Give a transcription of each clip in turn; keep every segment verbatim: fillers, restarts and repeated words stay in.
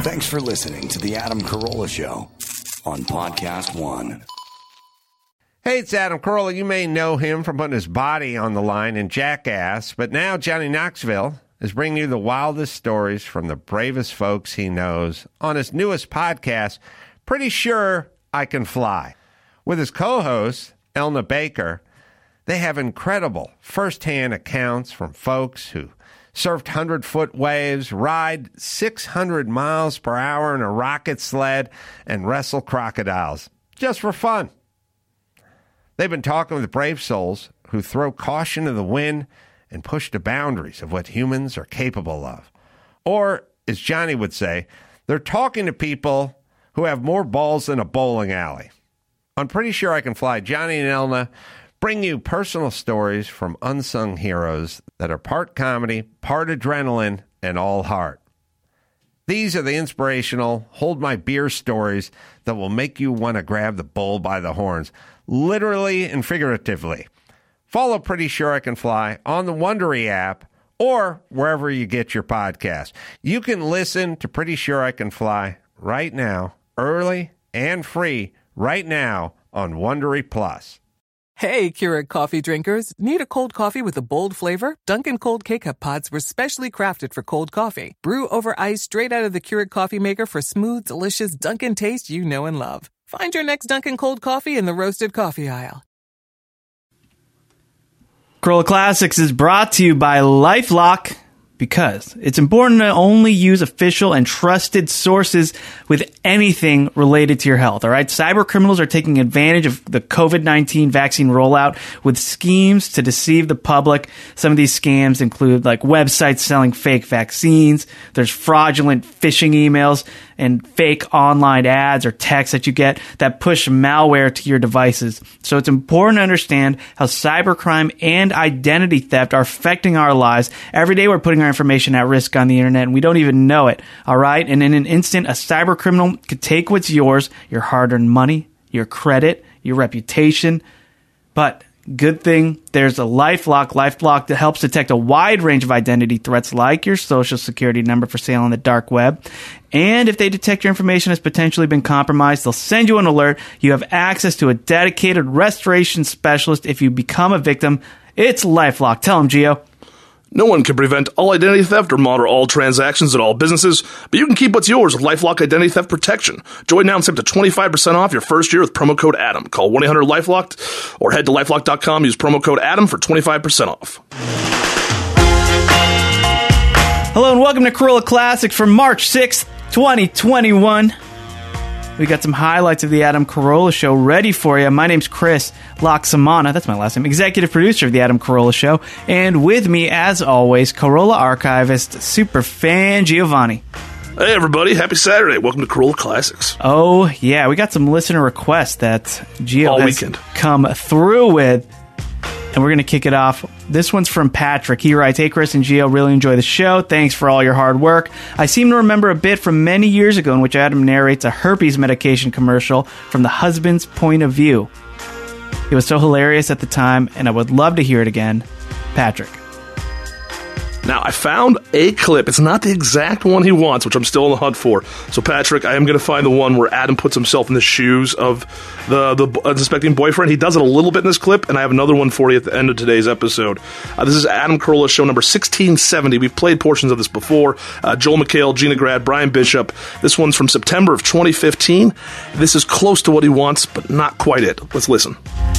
Thanks for listening to The Adam Carolla Show on Podcast One. Hey, it's Adam Carolla. You may know him from putting his body on the line in Jackass, but now Johnny Knoxville is bringing you the wildest stories from the bravest folks he knows on his newest podcast, Pretty Sure I Can Fly. With his co-host, Elna Baker, they have incredible first-hand accounts from folks who surfed hundred-foot waves, ride six hundred miles per hour in a rocket sled, and wrestle crocodiles, just for fun. They've been talking with brave souls who throw caution to the wind and push the boundaries of what humans are capable of. Or, as Johnny would say, they're talking to people who have more balls than a bowling alley. I'm Pretty Sure I Can Fly. Johnny and Elna bring you personal stories from unsung heroes that are part comedy, part adrenaline, and all heart. These are the inspirational, hold my beer stories that will make you want to grab the bull by the horns, literally and figuratively. Follow Pretty Sure I Can Fly on the Wondery app or wherever you get your podcast. You can listen to Pretty Sure I Can Fly right now, early and free, right now on Wondery Plus. Hey, Keurig coffee drinkers. Need a cold coffee with a bold flavor? Dunkin' Cold K-Cup pods were specially crafted for cold coffee. Brew over ice straight out of the Keurig coffee maker for smooth, delicious Dunkin' taste you know and love. Find your next Dunkin' Cold coffee in the roasted coffee aisle. Carolla Classics is brought to you by LifeLock, because it's important to only use official and trusted sources with anything related to your health, all right? Cyber criminals are taking advantage of the covid nineteen vaccine rollout with schemes to deceive the public. Some of these scams include like websites selling fake vaccines. There's fraudulent phishing emails and fake online ads or texts that you get that push malware to your devices. So it's important to understand how cybercrime and identity theft are affecting our lives. Every day we're putting our information at risk on the internet and we don't even know it, all right? And in an instant, a cyber criminal could take what's yours, your hard-earned money, your credit, your reputation. But good thing there's a LifeLock. LifeLock that helps detect a wide range of identity threats like your social security number for sale on the dark web. And if they detect your information has potentially been compromised, they'll send you an alert. You have access to a dedicated restoration specialist if you become a victim. It's LifeLock. Tell them, Gio. No one can prevent all identity theft or monitor all transactions at all businesses, but you can keep what's yours with LifeLock Identity Theft Protection. Join now and save up to twenty-five percent off your first year with promo code Adam. Call one eight hundred LifeLocked or head to lifelock dot com. Use promo code Adam for twenty-five percent off. Hello and welcome to Carolla Classics for March sixth, twenty twenty-one. We got some highlights of the Adam Carolla Show ready for you. My name's Chris Loxamana. That's my last name. Executive producer of the Adam Carolla Show. And with me, as always, Carolla archivist, super fan Giovanni. Hey, everybody. Happy Saturday. Welcome to Carolla Classics. Oh, yeah. We got some listener requests that Gio All has weekend. come through with. And we're going to kick it off. This one's from Patrick. He writes, "Hey, Chris and Gio, really enjoy the show. Thanks for all your hard work. I seem to remember a bit from many years ago in which Adam narrates a herpes medication commercial from the husband's point of view. It was so hilarious at the time, and I would love to hear it again. Patrick." Now, I found a clip. It's not the exact one he wants, which I'm still on the hunt for. So, Patrick, I am going to find the one where Adam puts himself in the shoes of the, the uh, suspecting boyfriend. He does it a little bit in this clip, and I have another one for you at the end of today's episode. Uh, this is Adam Carolla Show number sixteen seventy. We've played portions of this before. Uh, Joel McHale, Gina Grad, Brian Bishop. This one's from September of twenty fifteen. This is close to what he wants, but not quite it. Let's listen.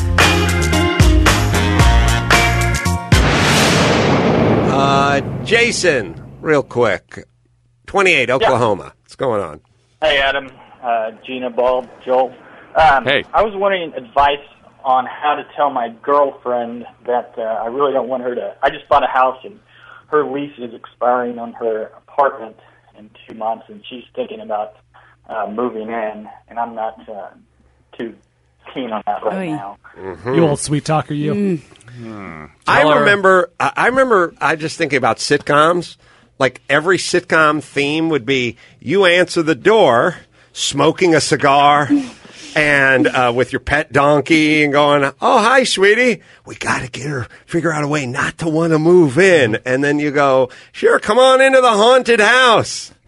Uh, Jason, real quick. twenty-eight, Oklahoma. Yeah. What's going on? Hey, Adam, uh, Gina, Bald, Joel. Um, hey. I was wanting advice on how to tell my girlfriend that uh, I really don't want her to... I just bought a house, and her lease is expiring on her apartment in two months, and she's thinking about uh, moving in, and I'm not uh, too keen on that right Oy. now. Mm-hmm. You old sweet talker, you. Mm. Hmm. I remember. I remember. I just thinking about sitcoms. Like every sitcom theme would be you answer the door, smoking a cigar, and uh, with your pet donkey, and going, "Oh, hi, sweetie. We got to get her. Figure out a way not to want to move in." And then you go, "Sure, come on into the haunted house."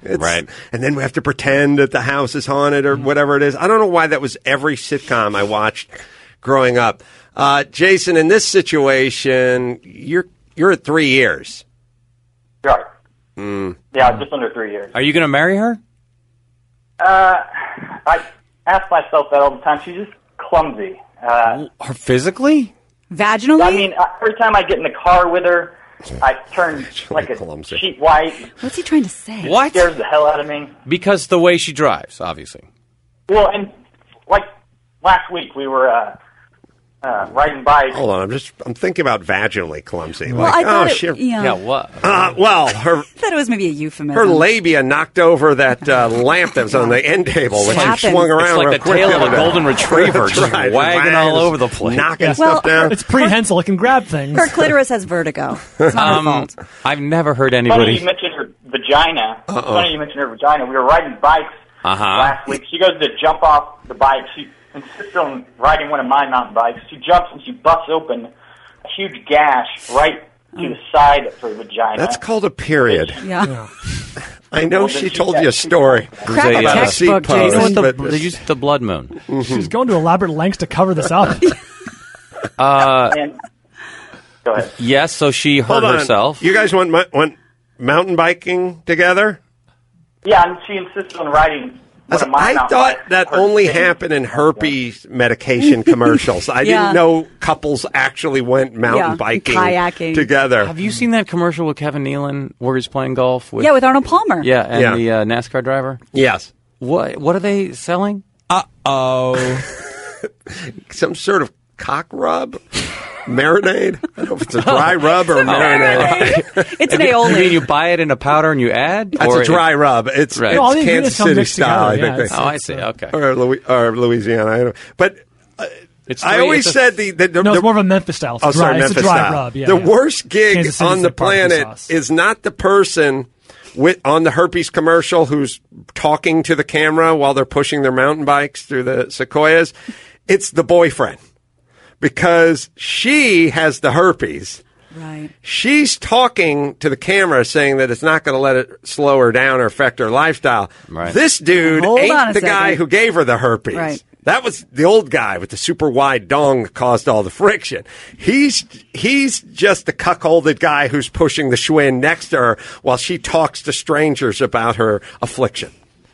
It's, Right. And then we have to pretend that the house is haunted or whatever it is. I don't know why that was every sitcom I watched growing up. Uh, Jason, in this situation, you're you're at three years. Right. Mm. Yeah, just under three years. Are you going to marry her? Uh, I ask myself that all the time. She's just clumsy. Uh, Her physically? Vaginally? I mean, uh, every time I get in the car with her, I turn like a clumsy. sheet white. What's he trying to say? What? It scares the hell out of me. Because the way she drives, obviously. Well, and like last week we were uh, uh, riding bikes. Hold on, I'm just I'm thinking about vaginally clumsy. Well, like, I thought oh, it, she, yeah. Yeah, what? uh, well, her I thought it was maybe a euphemism. her labia knocked over that uh, lamp that was on the end table when she Happens. swung around. It's like real the quick tail of over a there. golden retriever, That's just right. wagging Wags, all over the place. knocking Yeah. stuff Well, down. It's prehensile. It can grab things. Her clitoris has vertigo. It's not Um, her fault. I've never heard Funny anybody. you mentioned her vagina. Uh-oh. Funny you mentioned her vagina. We were riding bikes Uh-huh. last week. She goes to jump off the bike. She insists on riding one of my mountain bikes. She jumps and she busts open a huge gash right to the side of her vagina. That's called a period. Yeah. I know Well, she then she told got- you a story Crack a, about uh, a seat textbook, pose. You know what Jason. the, but- they use the blood moon. She's going to elaborate lengths to cover this up. Uh, And, go ahead. yes, so she hurt Hold on. herself. You guys went mu- went mountain biking together? Yeah, and she insists on riding one of my I mountain thought bikes. that Her only thing. happened in herpes medication commercials. I Yeah. didn't know couples actually went mountain Yeah, biking kayaking. together. Have you seen that commercial with Kevin Nealon where he's playing golf? With, Yeah, with Arnold Palmer. yeah, and Yeah. the uh, NASCAR driver. Yes. What What are they selling? Some sort of cock rub? Marinade? I don't know if it's a dry rub or a marinade. It's an You mean aioli. you buy it in a powder and you add? That's or a dry rub. It's, Right. it's No, all the Kansas ingredients come City mixed style, together, I yeah, think. it's- Oh, I see. Okay. Or, Louis, or Louisiana. I don't know. But uh, It's I three- always it's a- said the... the, the No, it's the- more of a Memphis style. It's Oh, dry. sorry, it's Memphis a dry style. rub. Yeah, the yeah. worst gig Kansas City's on the like barbecue planet sauce. is not the person with on the herpes commercial who's talking to the camera while they're pushing their mountain bikes through the sequoias. It's the boyfriend because she has the herpes. Right. She's talking to the camera saying that it's not going to let it slow her down or affect her lifestyle. Right. This dude Hold on ain't a the guy second. who gave her the herpes. Right. That was the old guy with the super wide dong that caused all the friction. He's he's just the cuckolded guy who's pushing the Schwinn next to her while she talks to strangers about her affliction.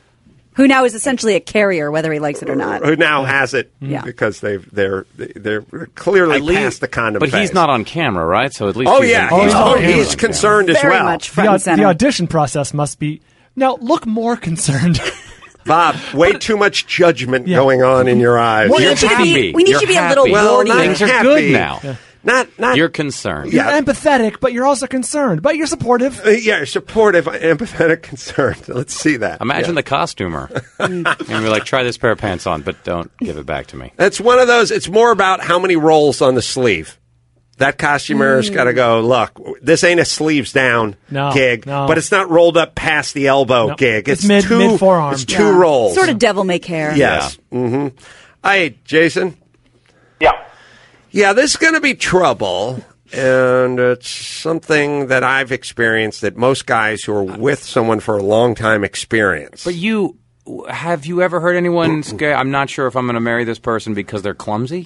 Who now is essentially a carrier, whether he likes it or not. Who now has it Yeah. because they've they're they're clearly At least- past the condom But phase. he's not on camera, right? So at least Oh he's yeah, in- he's, Oh, oh, he's he's on concerned as Very well. much The, front au- and center. the audition process must be now look more concerned. Bob, way too much judgment Yeah. going on in your eyes. Well, we You're need you to happy. be, we need You're you to be a happy. little Well, warty. not Things are happy. good now. Not not You're concerned. Yeah. You're empathetic, but you're also concerned. But you're supportive. Uh, yeah, supportive, empathetic, concerned. Let's see that. Imagine Yeah. the costumer. and you're like, try this pair of pants on, but don't give it back to me. It's one of those. It's more about how many rolls on the sleeve. That costumer's got to go. Look, this ain't a sleeves down No, gig, no. but it's not rolled up past the elbow No. gig. It's mid- two, mid-forearm. It's two Yeah. rolls. Sort of devil may care. Yes. Mm-hmm. Hey, Jason. Yeah. Yeah, this is going to be trouble, and it's something that I've experienced that most guys who are with someone for a long time experience. But you, have you ever heard anyone say, I'm not sure if I'm going to marry this person because they're clumsy?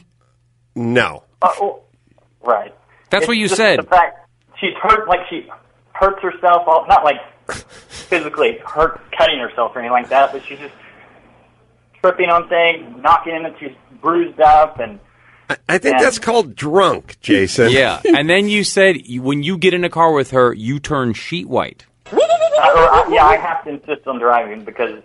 No. Uh, well, right. That's It's what you just said. The fact she's hurt, like she hurts herself, all, not like physically hurt, cutting herself or anything like that, but she's just tripping on things, knocking into, she's bruised up, and I, I think Yeah. that's called drunk, Jason. Yeah. And then you said you- when you get in a car with her, you turn sheet white. uh, or, uh, yeah, I have to insist on driving because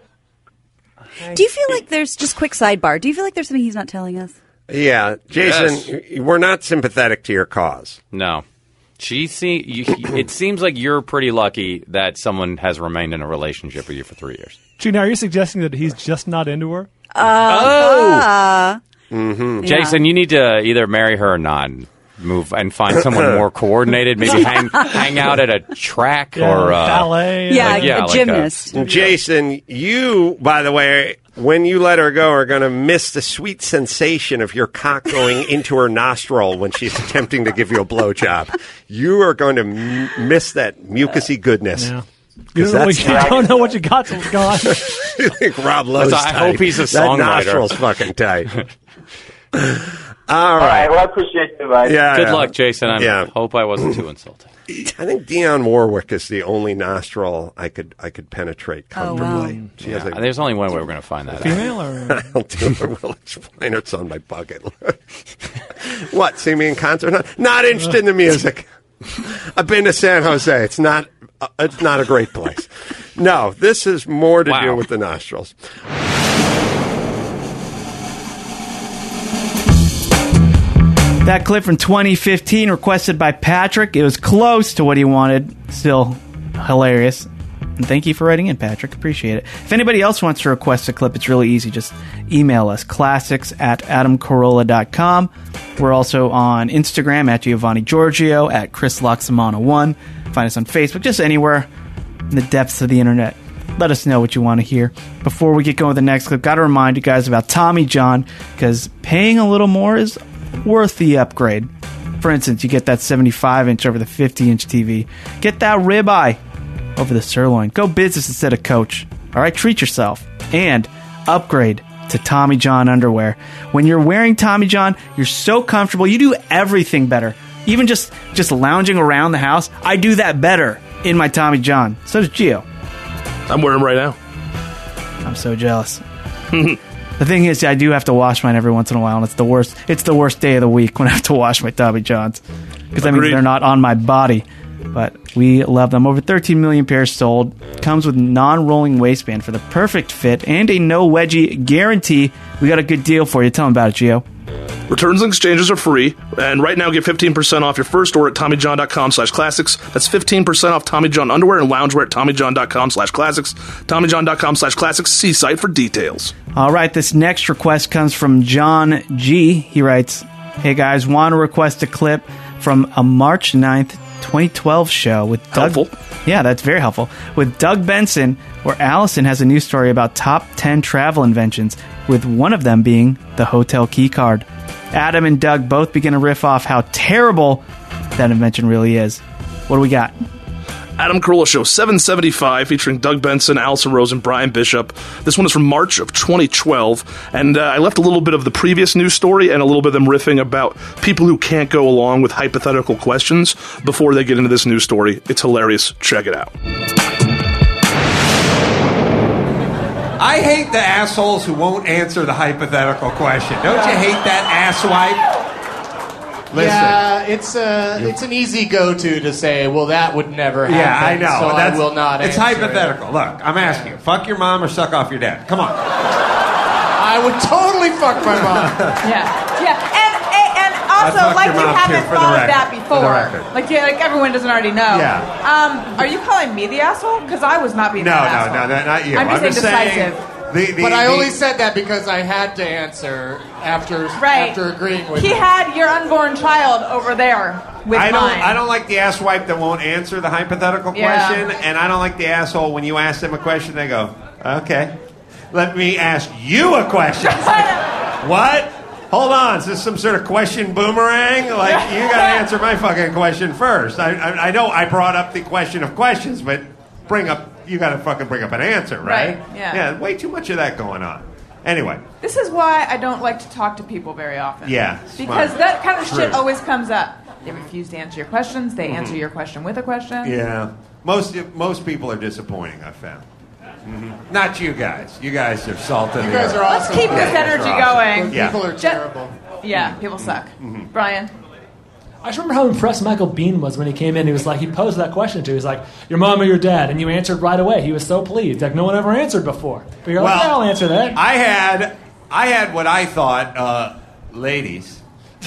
Do you feel like there's, just quick sidebar, do you feel like there's something he's not telling us? Yeah, Jason, y- we're not sympathetic to your cause. No. She see, you, it seems like you're pretty lucky that someone has remained in a relationship with you for three years. Gina, are you suggesting that he's just not into her? Uh, Mm-hmm. Jason, you need to either marry her or not. Move and find someone more coordinated. Maybe hang hang out at a track or uh, ballet. yeah, like, yeah, a like a- gymnast. Jason, you, by the way, when you let her go, are going to miss the sweet sensation of your cock going into her nostril when she's attempting to give you a blowjob. You are going to m- miss that mucusy goodness. Yeah. You don't, know what, you don't know what you got till it's gone. You think Rob Lowe's I tight? hope he's a That songwriter. nostril's fucking tight. All All right. right. Well, I appreciate the advice. Yeah, Good yeah. luck, Jason. I Yeah. hope I wasn't too insulting. I think Dionne Warwick is the only nostril I could I could penetrate Oh, wow. comfortably. She has Yeah, a there's only one way we're going to find that out. Female or I'll do it. We'll explain. It's on my bucket list. What? See me in concert? Not, not interested in the music. I've been to San Jose. It's not. Uh, it's not a great place. No, this is more to Wow. do with the nostrils. That clip from twenty fifteen requested by Patrick. It was close to what he wanted. Still hilarious. And thank you for writing in, Patrick. Appreciate it. If anybody else wants to request a clip, it's really easy. Just email us, classics at adam carolla dot com. We're also on Instagram at Giovanni Giorgio, at Chris Loxamana one. Find us on Facebook, just anywhere in the depths of the internet. Let us know what you want to hear. Before we get going with the next clip, got to remind you guys about Tommy John, because paying a little more is worth the upgrade. For instance, you get that seventy-five inch over the fifty inch T V. Get that ribeye over the sirloin. Go business instead of coach. All right, treat yourself. And upgrade to Tommy John underwear. When you're wearing Tommy John, you're so comfortable. You do everything better. Even just, just lounging around the house, I do that better in my Tommy John. So does Gio. I'm wearing them right now. I'm so jealous. The thing is, I do have to wash mine every once in a while, and it's the worst. It's the worst day of the week when I have to wash my Tommy Johns, because that means Agreed. they're not on my body. But we love them. Over thirteen million pairs sold. Comes with non-rolling waistband for the perfect fit and a no wedgie guarantee. We got a good deal for you. Tell them about it, Gio. Returns and exchanges are free, and right now get fifteen percent off your first order at TommyJohn.com slash classics. That's fifteen percent off Tommy John underwear and loungewear at TommyJohn.com slash classics. TommyJohn.com slash classics. See site for details. All right, this next request comes from John G. He writes, "Hey guys, want to request a clip from a March ninth, twenty twelve show with Doug." Helpful. Yeah, that's very helpful. With Doug Benson, where Allison has a news story about top ten travel inventions, with one of them being the hotel key card. Adam and Doug both begin to riff off how terrible that invention really is. What do we got? Adam Carolla Show seven seventy-five, featuring Doug Benson, Allison Rose, and Brian Bishop. This one is from March of twenty twelve, and uh, I left a little bit of the previous news story and a little bit of them riffing about people who can't go along with hypothetical questions before they get into this news story. It's hilarious. Check it out. I hate the assholes who won't answer the hypothetical question. Don't you hate that asswipe? Listen. Yeah, it's a it's an easy go-to to say, well, that would never happen. Yeah, I know. So That's, I will not. It's answer hypothetical. It. Look, I'm asking you: fuck your mom or suck off your dad? Come on. I would totally fuck my mom. Yeah, yeah, and and also fucked like your you mom, haven't too, for the thought of record. that For the before. record. Like yeah, like everyone doesn't already know. Yeah. Um, are you calling me the asshole? Because I was not being No, the no, asshole. no, no, not you. I'm just I'm saying just saying- decisive. The, the, But I the- only said that because I had to answer after Right. after agreeing with He you. had your unborn child over there with I don't. mine. I don't like the asswipe that won't answer the hypothetical Yeah. question, and I don't like the asshole when you ask them a question, they go, "Okay, let me ask you a question." What? Hold on, is this some sort of question boomerang? Like, you gotta answer my fucking question first. I, I, I know I brought up the question of questions, but bring up, you gotta fucking bring up an answer, right? Right, yeah. Yeah, way too much of that going on. Anyway, This is why I don't like to talk to people very often. Yeah, Because smart. that kind of True. shit always comes up. They refuse to answer your questions. They answer your question with a question. yeah, most most people are disappointing, I've found. Mhm. Not you guys. You guys are salt in You the guys earth. are Let's awesome. keep Yeah, this you guys are energy awesome. going. Yeah. People are Ju- terrible. Yeah, people suck. Mm-hmm. Brian? I just remember how impressed Michael Bean was when he came in. He was like, he posed that question to you. He was like, your mom or your dad? And you answered right away. He was so pleased. Like, no one ever answered before. But you're like, Well, yeah, I'll answer that. I had, I had what I thought, uh, ladies.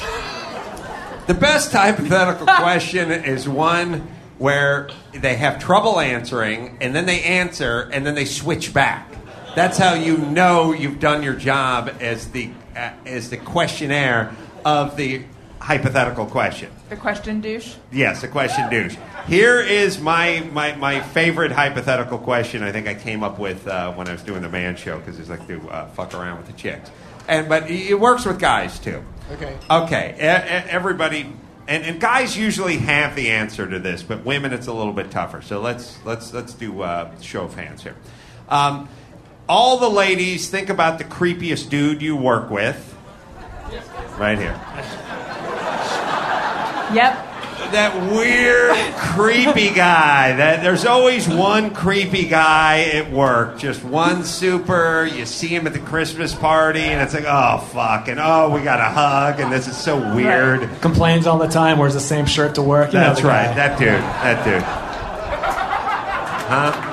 The best hypothetical question is one where they have trouble answering, and then they answer, and then they switch back. That's how you know you've done your job as the uh, as the questionnaire of the hypothetical question. The question douche? Yes, a question douche. Here is my, my, my favorite hypothetical question I think I came up with uh, when I was doing the man show, because it's like to uh, fuck around with the chicks. And But it works with guys, too. Okay. Okay, e- e- everybody and, and guys usually have the answer to this, but women it's a little bit tougher. So let's let's let's do a show of hands here. Um, all the ladies, think about the creepiest dude you work with. Right here. Yep. That weird, creepy guy. That there's always one creepy guy at work. Just one super. You see him at the Christmas party, and it's like, oh, fuck. And, oh, we got a hug, and this is so weird. Right. Complains all the time, wears the same shirt to work. You That's know the right. guy. That dude. That dude. Huh?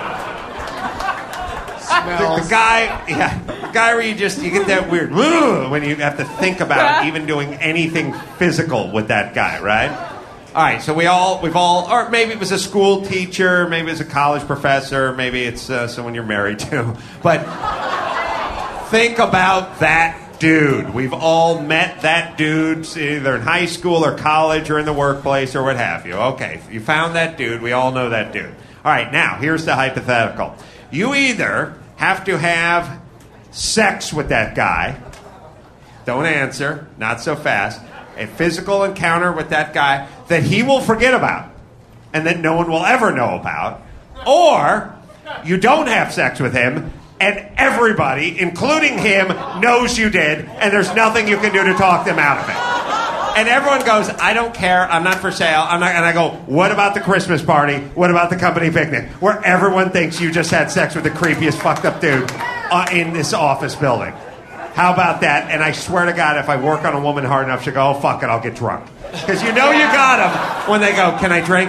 The, the guy, yeah, the guy where you just you get that weird when you have to think about even doing anything physical with that guy, right? All right, so we all we've all, or maybe it was a school teacher, maybe it's a college professor, maybe it's uh, someone you're married to, but think about that dude. We've all met that dude either in high school or college or in the workplace or what have you. Okay, you found that dude. We all know that dude. All right, now here's the hypothetical. You either have to have sex with that guy. Don't answer. Not so fast. A physical encounter with that guy that he will forget about and that no one will ever know about. Or you don't have sex with him and everybody, including him, knows you did and there's nothing you can do to talk them out of it. And everyone goes, I don't care. I'm not for sale. I'm not. And I go, what about the Christmas party? What about the company picnic? Where everyone thinks you just had sex with the creepiest fucked up dude uh, in this office building. How about that? And I swear to God, if I work on a woman hard enough, she'll go, oh, fuck it, I'll get drunk. Because you know you got them when they go, can I drink?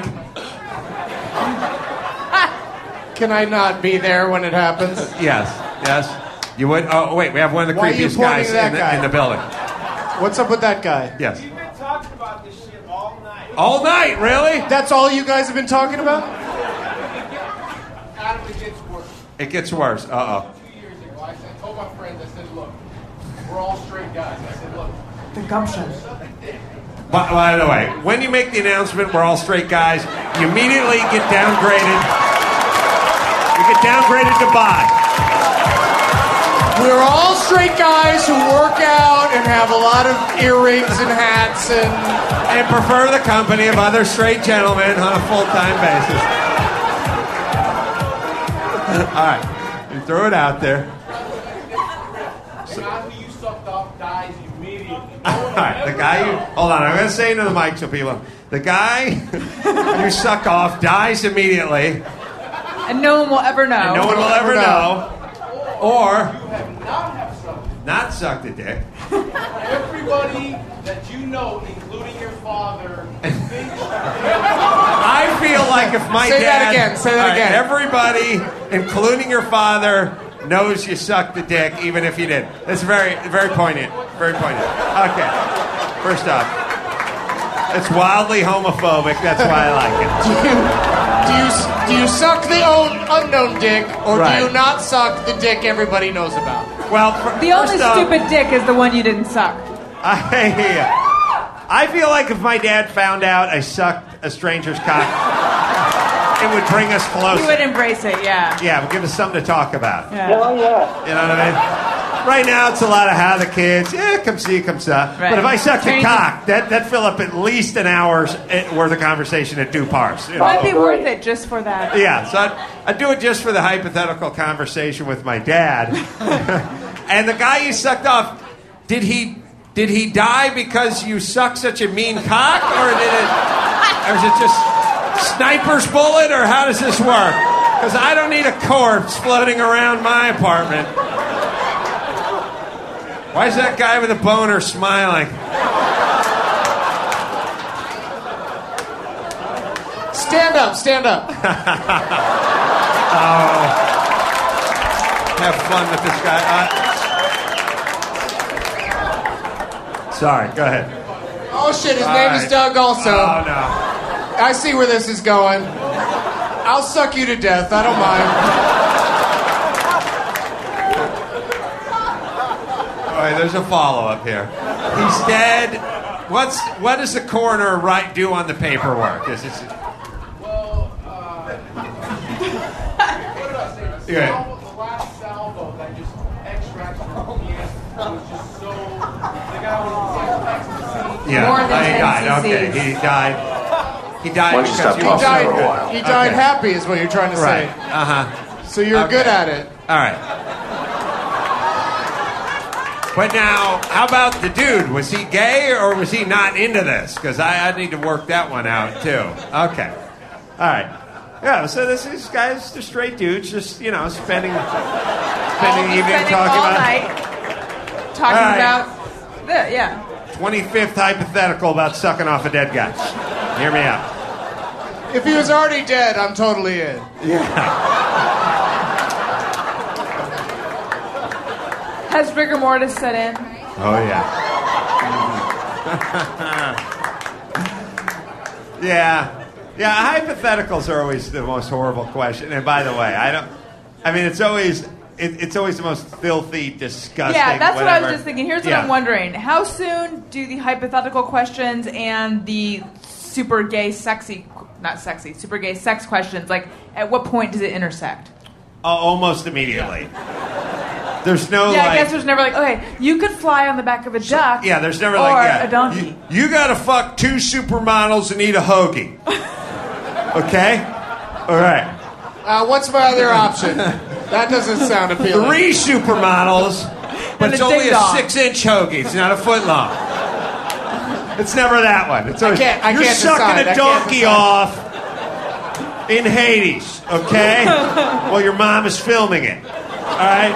Can I not be there when it happens? Yes. Yes. You would? Oh, wait, we have one of the Why are you creepiest pointing guys to that in the, guy? in the building. What's up with that guy? Yes. Talking about this shit all night. All night, really? That's all you guys have been talking about? Adam, it gets worse. It gets worse. Uh-oh. Two years ago, I said, told my friends, I said, look, we're all straight guys. I said, look. The gumption. By, by the way, when you make the announcement, we're all straight guys, you immediately get downgraded. You get downgraded to bye. We're all straight guys who work out and have a lot of earrings and hats and... And prefer the company of other straight gentlemen on a full-time basis. All right. You throw it out there. The guy who you sucked off dies immediately. All right. The guy you... Hold on. I'm going to say into the mic so people... The guy you suck off dies immediately. And no one will ever know. And no one will ever know. Or... You have not have sucked. Not sucked a dick. Everybody that you know, including your father, thinks I feel like if my Say dad... that again. Say that All right, again. Everybody, including your father, knows you sucked the dick, even if you did. It's very, very poignant. Very poignant. Okay. First off, it's wildly homophobic. That's why I like it. Do you, do you, do you suck the own, unknown dick, or Right. do you not suck the dick everybody knows about? Well, for, The only first off, stupid dick is the one you didn't suck. I, I feel like if my dad found out I sucked a stranger's cock, it would bring us closer. You would embrace it, yeah. Yeah, it would give us something to talk about. Yeah. Hell yeah. You know what I mean? Right now, it's a lot of how the kids, yeah, come see, come ça. Right. But if I sucked a Change- cock, that that fill up at least an hour's eh, worth of conversation at two parts. You know? Might be worth it just for that. Yeah, so I'd, I'd do it just for the hypothetical conversation with my dad. And the guy you sucked off, did he did he die because you sucked such a mean cock, or did it, or is it just sniper's bullet, or how does this work? Because I don't need a corpse floating around my apartment. Why is that guy with a boner smiling? Stand up, stand up. Oh. Have fun with this guy. Uh, sorry, go ahead. Oh shit, his All name right. is Doug also. Oh, no. I see where this is going. I'll suck you to death, I don't mind. All right, there's a follow-up here. He's dead. What's what does the coroner write do on the paperwork? Is this, well, uh, what did I say? The, Yeah. salvo, the last salvo that just extracted from the end was just so. The guy was like ecstasy. yeah, More than I got it. died. Okay, disease. he died. He died Why don't you because stop you talking died, for a while? he died Okay. happy, is what you're trying to Right. say. Uh huh. So you're Okay. good at it. All right. But now, how about the dude? Was he gay or was he not into this? Because I, I need to work that one out too. Okay. All right. Yeah. So this these guys, just straight dudes, just you know, spending spending the evening Spending talking all about night talking All right. about the, yeah. twenty-fifth hypothetical about sucking off a dead guy. Hear me out. If he was already dead, I'm totally in. Has rigor mortis set in? Oh yeah. yeah. Yeah, hypotheticals are always the most horrible question. And by the way, I don't I mean it's always it, it's always the most filthy, disgusting. Yeah, that's what I was whatever. just thinking. Here's what Yeah. I'm wondering. How soon do the hypothetical questions and the super gay sexy not sexy, super gay sex questions, like at what point does it intersect? Uh, almost immediately. There's no yeah, like I guess there's never like, okay, you could fly on the back of a duck. Yeah, there's never or like yeah. a donkey. You, you gotta fuck two supermodels and eat a hoagie. Okay? All right. Uh, what's my other option? That doesn't sound appealing. Three supermodels, but And it's a only a ding-dong. six-inch hoagie. It's not a foot long. It's never that one. It's always, I can't- I you're can't sucking decide. I a can't donkey decide. off in Hades, okay? While your mom is filming it. All right?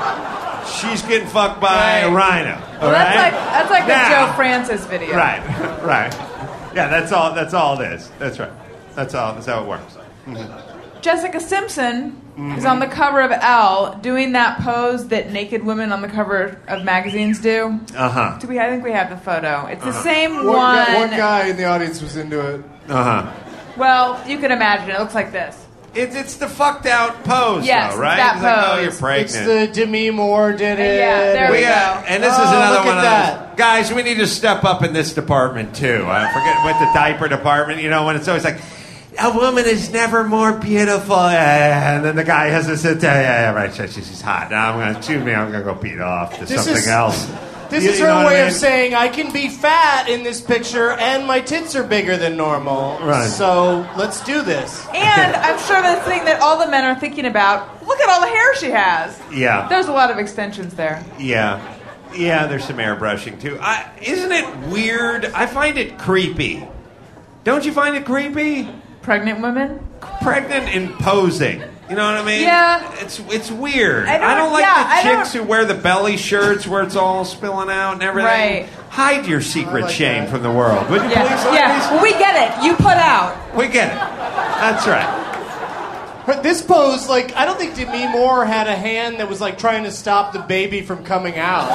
She's getting fucked by a rhino. Well, all that's right? like that's like Now- the Joe Francis video. Right, right. Yeah, that's all. That's all it is. That's right. That's all. That's how it works. Mhm. Jessica Simpson Mm-hmm. is on the cover of Elle doing that pose that naked women on the cover of magazines do. Uh huh. Do we? I think we have the photo. It's the Uh-huh. same One one. guy, one guy in the audience was into it. Uh huh. Well, you can imagine. It looks like this. It's it's the fucked out pose, Yes, though, right? that It's like, oh, pose. you're pregnant. It's the Demi Moore did it. Yeah, there we got- go. And this Oh, is another look one at of that. those. Guys, we need to step up in this department, too. I forget with the diaper department, you know, when it's always like, a woman is never more beautiful. And then the guy has to sit there, yeah, yeah, right, she's, she's hot. Now I'm going to, excuse me, I'm going to go beat off to This something is- else. This You- is you her know what way I mean? of saying I can be fat in this picture and my tits are bigger than normal. Right. So let's do this. And I'm sure the thing that all the men are thinking about. Look at all the hair she has. Yeah. There's a lot of extensions there. Yeah. Yeah, there's some airbrushing, too. I, isn't it weird? I find it creepy. Don't you find it creepy? Pregnant women? Pregnant and posing. You know what I mean? Yeah. It's it's weird. I I don't- don't, like yeah, I the chicks don't- who wear the belly shirts where it's all spilling out and everything. Right. Hide your secret shame from the world. Would you Yeah. please, yeah. ladies? Well, we get it. You put out. We get it. That's right. But this pose, like, I don't think Demi Moore had a hand that was like trying to stop the baby from coming out.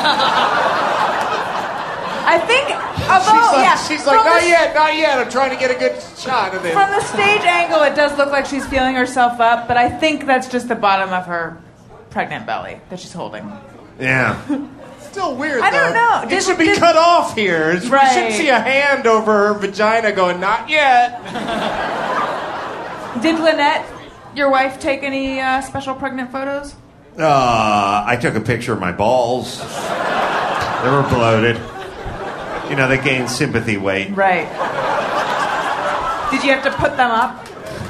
I think, although, she's like, yeah, she's like from not the- yet, not yet. I'm trying to get a good shot of this. From the stage angle, it does look like she's feeling herself up, but I think that's just the bottom of her pregnant belly that she's holding. Yeah. Still weird. I don't though. know. It Did- should be did- cut off here. It's- Right. We should see a hand over her vagina going, not yet. Did Lynette, your wife, take any uh, special pregnant photos? Uh, I took a picture of my balls. They were bloated. You know, they gain sympathy weight. Right. Did you have to put them up?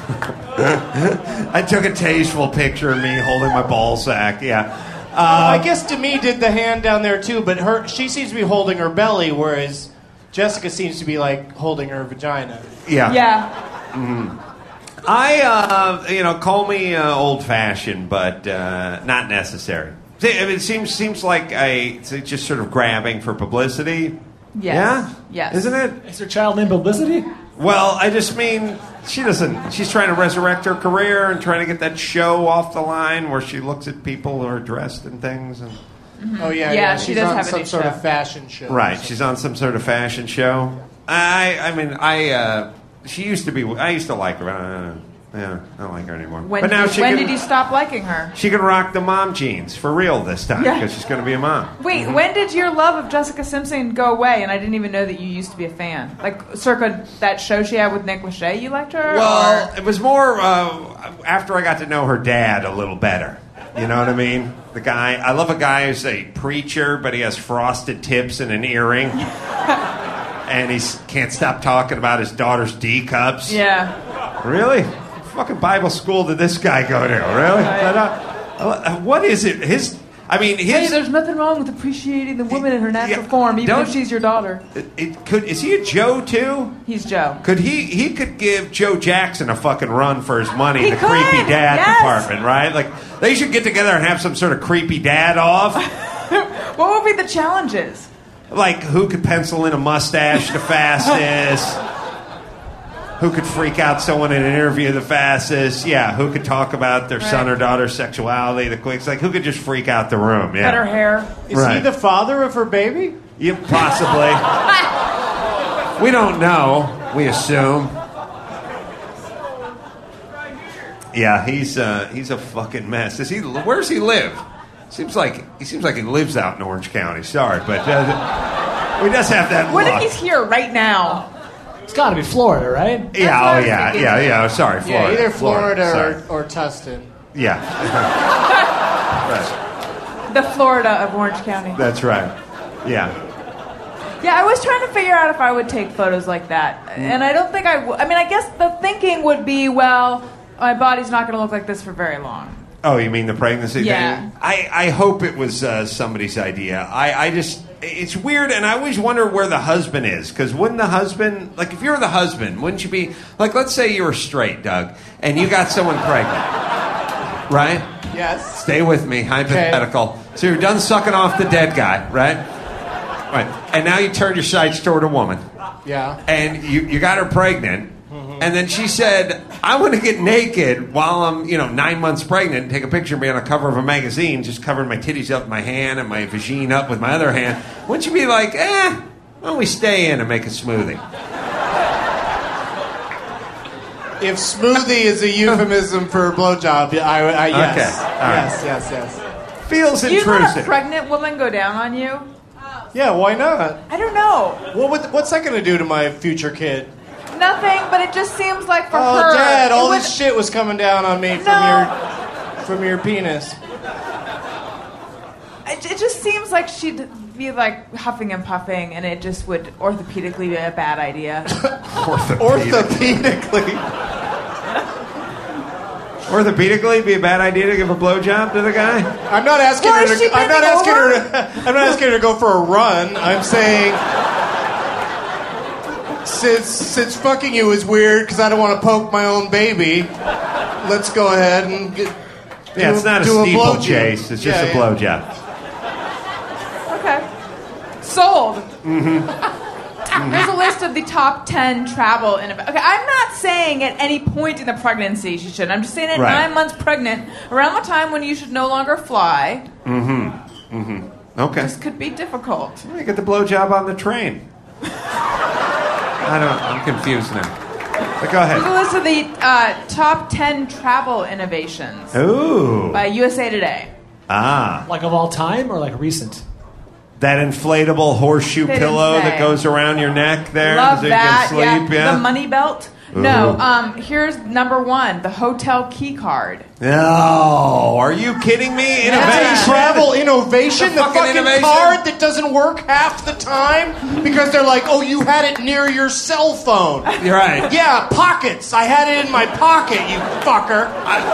I took a tasteful picture of me holding my ball sack. Yeah. Um, I guess Demi did the hand down there too, but her she seems to be holding her belly, whereas Jessica seems to be like holding her vagina. Yeah. Yeah. Mhm. I, uh, you know, call me uh, old-fashioned, but uh, not necessary. See, I mean, it seems seems like I it's just sort of grabbing for publicity. Yes. Yeah. Yes. Isn't it? Is her child named Publicity? Well, I just mean she doesn't. She's trying to resurrect her career and trying to get that show off the line where she looks at people who are dressed and things. And Oh yeah, Yeah, yeah. she She's does on have a some new sort show. of fashion show. right, she's on some sort of fashion show. I, I mean, I. Uh, she used to be. I used to like her. But uh, yeah, I don't like her anymore. When, but now did, she when can, did you stop liking her? She can rock the mom jeans for real this time Yeah. because she's going to be a mom. Wait, when did your love of Jessica Simpson go away? And I didn't even know that you used to be a fan. Like, circa that show she had with Nick Lachey, you liked her? Well, or? it was more uh, after I got to know her dad a little better. You know what I mean? The guy. I love a guy who's a preacher, but he has frosted tips and an earring. and he can't stop talking about his daughter's D cups. Yeah. Really? What fucking Bible school did this guy go to? Really? But, uh, what is it? His. I mean, his. Hey, there's nothing wrong with appreciating the woman in her natural yeah, form, even don't- if she's your daughter. It, it could. Is he a Joe too? He's Joe. Could he? He could give Joe Jackson a fucking run for his money He in the could, creepy dad yes. department, right? Like they should get together and have some sort of creepy dad off. What would be the challenges? Like who could pencil in a mustache the fastest? Who could freak out someone in an interview the fastest? Yeah, who could talk about their Right. son or daughter's sexuality the quickest? Like who could just freak out the room? Yeah. Better hair. Is Right. he the father of her baby? Yeah, possibly. We don't know. We assume. Yeah, he's uh, he's a fucking mess. Does he? Where does he live? Seems like he seems like he lives out in Orange County. Sorry, but uh, we just have that. What luck. if he's here right now? It's got to be Florida, right? Yeah. what I Oh was yeah. thinking. Yeah. Yeah. Sorry, Florida. Yeah, either Florida, Sorry. or, or Tustin. Yeah. Right. The Florida of Orange County. That's right. Yeah. Yeah, I was trying to figure out if I would take photos like that. And I don't think I w- I mean, I guess the thinking would be, well, my body's not going to look like this for very long. Oh, you mean the pregnancy Yeah. thing? I, I hope it was uh, somebody's idea. I, I just, it's weird, and I always wonder where the husband is. Because wouldn't the husband, like if you're the husband, wouldn't you be, like let's say you were straight, Doug, and you got someone pregnant, right? Yes. Stay with me, hypothetical. So you're done sucking off the dead guy, right? Right. And now you turn your sights toward a woman. Yeah. And you, you got her pregnant. And then she said, I want to get naked while I'm, you know, nine months pregnant and take a picture of me on a cover of a magazine, just covering my titties up with my hand and my vagine up with my other hand. Wouldn't you be like, eh, why don't we stay in and make a smoothie? If smoothie is a euphemism for a blowjob, I, I yes. Okay, all right. Yes, yes, yes. Feels Do you let a intrusive. pregnant woman go down on you? Yeah, why not? I don't know. What would, what's that going to do to my future kid? Nothing, but it just seems like for Oh, her. Dad, all it this would- shit was coming down on me from No. your from your penis. It, it just seems like she'd be like huffing and puffing, and it just would orthopedically be a bad idea. Orthopedically. Orthopedically, be a bad idea to give a blowjob to the guy? I'm not asking Well, her is she to. I'm not bending asking over? her to. I'm not asking her to go for a run. I'm saying. Since since fucking you is weird because I don't want to poke my own baby, let's go ahead and get. Yeah, do it's not a do steeple blowjob. chase. It's just Yeah, a yeah. blowjob. Okay. Sold. Mm-hmm. There's a list of the top ten travel in. Okay, I'm not saying at any point in the pregnancy she should. I'm just saying at Right. nine months pregnant, around the time when you should no longer fly. Mm-hmm. Mm-hmm. Okay. This could be difficult. You get the blowjob on the train. I don't. I'm confused now. But go There's a ahead. list of the uh, top ten travel innovations Ooh. by U S A Today. Ah. Like of all time or like recent? That inflatable horseshoe They didn't pillow say. that goes around your neck there Love so you that. can sleep. yeah. Yeah. The money belt. Ooh. No. Um. Here's number one: the hotel key card. No. Are you kidding me? That's Innovation. a travel innovation. The The, fucking fucking, innovation. card that doesn't work half the time because they're like, oh, you had it near your cell phone. You're right. Yeah, pockets. I had it in my pocket, you fucker.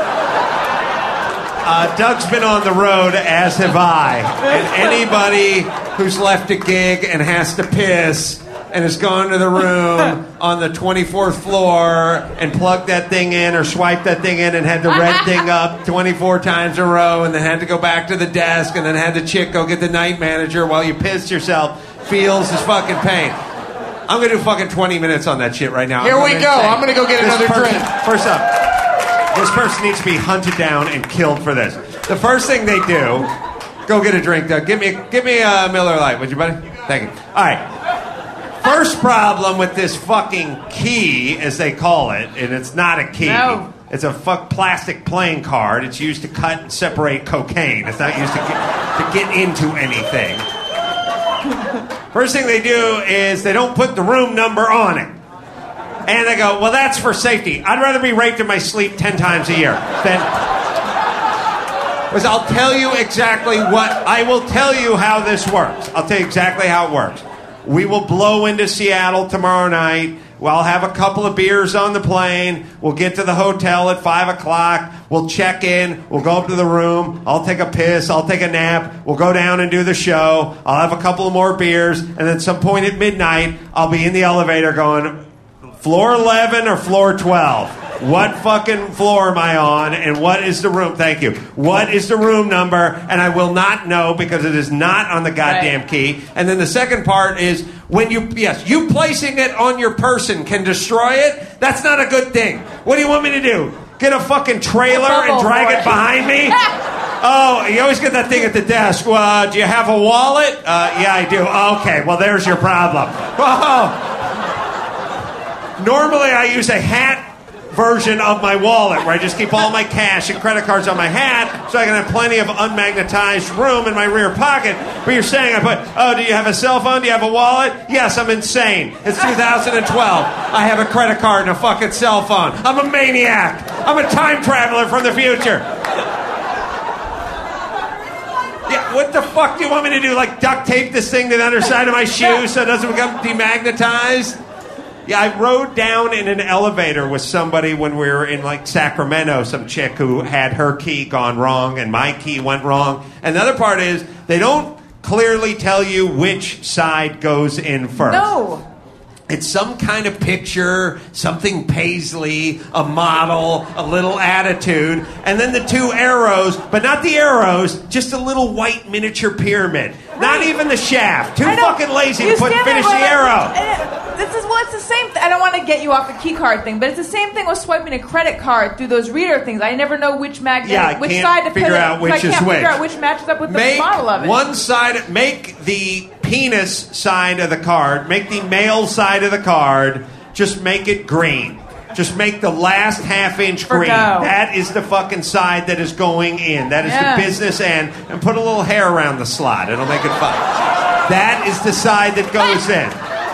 Uh, Doug's been on the road, as have I. And anybody who's left a gig and has to piss and has gone to the room on the twenty-fourth floor and plugged that thing in or swiped that thing in and had the red thing up twenty-four times in a row and then had to go back to the desk and then had the chick go get the night manager while you pissed yourself feels his fucking pain. I'm going to do fucking twenty minutes on that shit right now. Here I'm we gonna go. say, I'm gonna go get this another person- drink. First up, this person needs to be hunted down and killed for this. The first thing they do, go get a drink, Doug. Give me, give me a Miller Lite, would you, buddy? Thank you. All right. First problem with this fucking key, as they call it, and it's not a key. No. It's a fuck plastic playing card. It's used to cut and separate cocaine. It's not used to get, to get into anything. First thing they do is they don't put the room number on it. And they go, well, that's for safety. I'd rather be raped in my sleep ten times a year than... Because I'll tell you exactly what... I will tell you how this works. I'll tell you exactly how it works. We will blow into Seattle tomorrow night. Well, I'll have a couple of beers on the plane. We'll get to the hotel at five o'clock. We'll check in. We'll go up to the room. I'll take a piss. I'll take a nap. We'll go down and do the show. I'll have a couple of more beers. And then some point at midnight, I'll be in the elevator going, floor eleven or floor twelve? What fucking floor am I on? And what is the room? Thank you. What is the room number? And I will not know because it is not on the goddamn right. key. And then the second part is when you, yes, you placing it on your person can destroy it. That's not a good thing. What do you want me to do? Get a fucking trailer and drag it behind me? Oh, you always get that thing at the desk. Well, do you have a wallet? Uh, yeah, I do. Okay, well, there's your problem. Whoa. Normally, I use a hat version of my wallet where I just keep all my cash and credit cards on my hat so I can have plenty of unmagnetized room in my rear pocket. But you're saying I put, oh, do you have a cell phone? Do you have a wallet? Yes, I'm insane. It's two thousand twelve. I have a credit card and a fucking cell phone. I'm a maniac. I'm a time traveler from the future. Yeah, what the fuck do you want me to do? Like duct tape this thing to the underside of my shoe so it doesn't become demagnetized? Yeah, I rode down in an elevator with somebody when we were in, like, Sacramento, some chick who had her key gone wrong and my key went wrong. And the other part is they don't clearly tell you which side goes in first. No. It's some kind of picture, something paisley, a model, a little attitude, and then the two arrows, but not the arrows, just a little white miniature pyramid. Right. Not even the shaft. Too fucking lazy you to put finish the arrow. It, this is well, it's the same. Th- I don't want to get you off the key card thing, but it's the same thing with swiping a credit card through those reader things. I never know which magnetic, yeah, I which can't side to figure put out it, which I is can't which. figure out which matches up with Make the model of it. One side, make the penis side of the card, make the male side of the card, just make it green. Just make the last half inch green. That is the fucking side that is going in. That is yeah. the business end. And put a little hair around the slot. It'll make it fun. That is the side that goes in.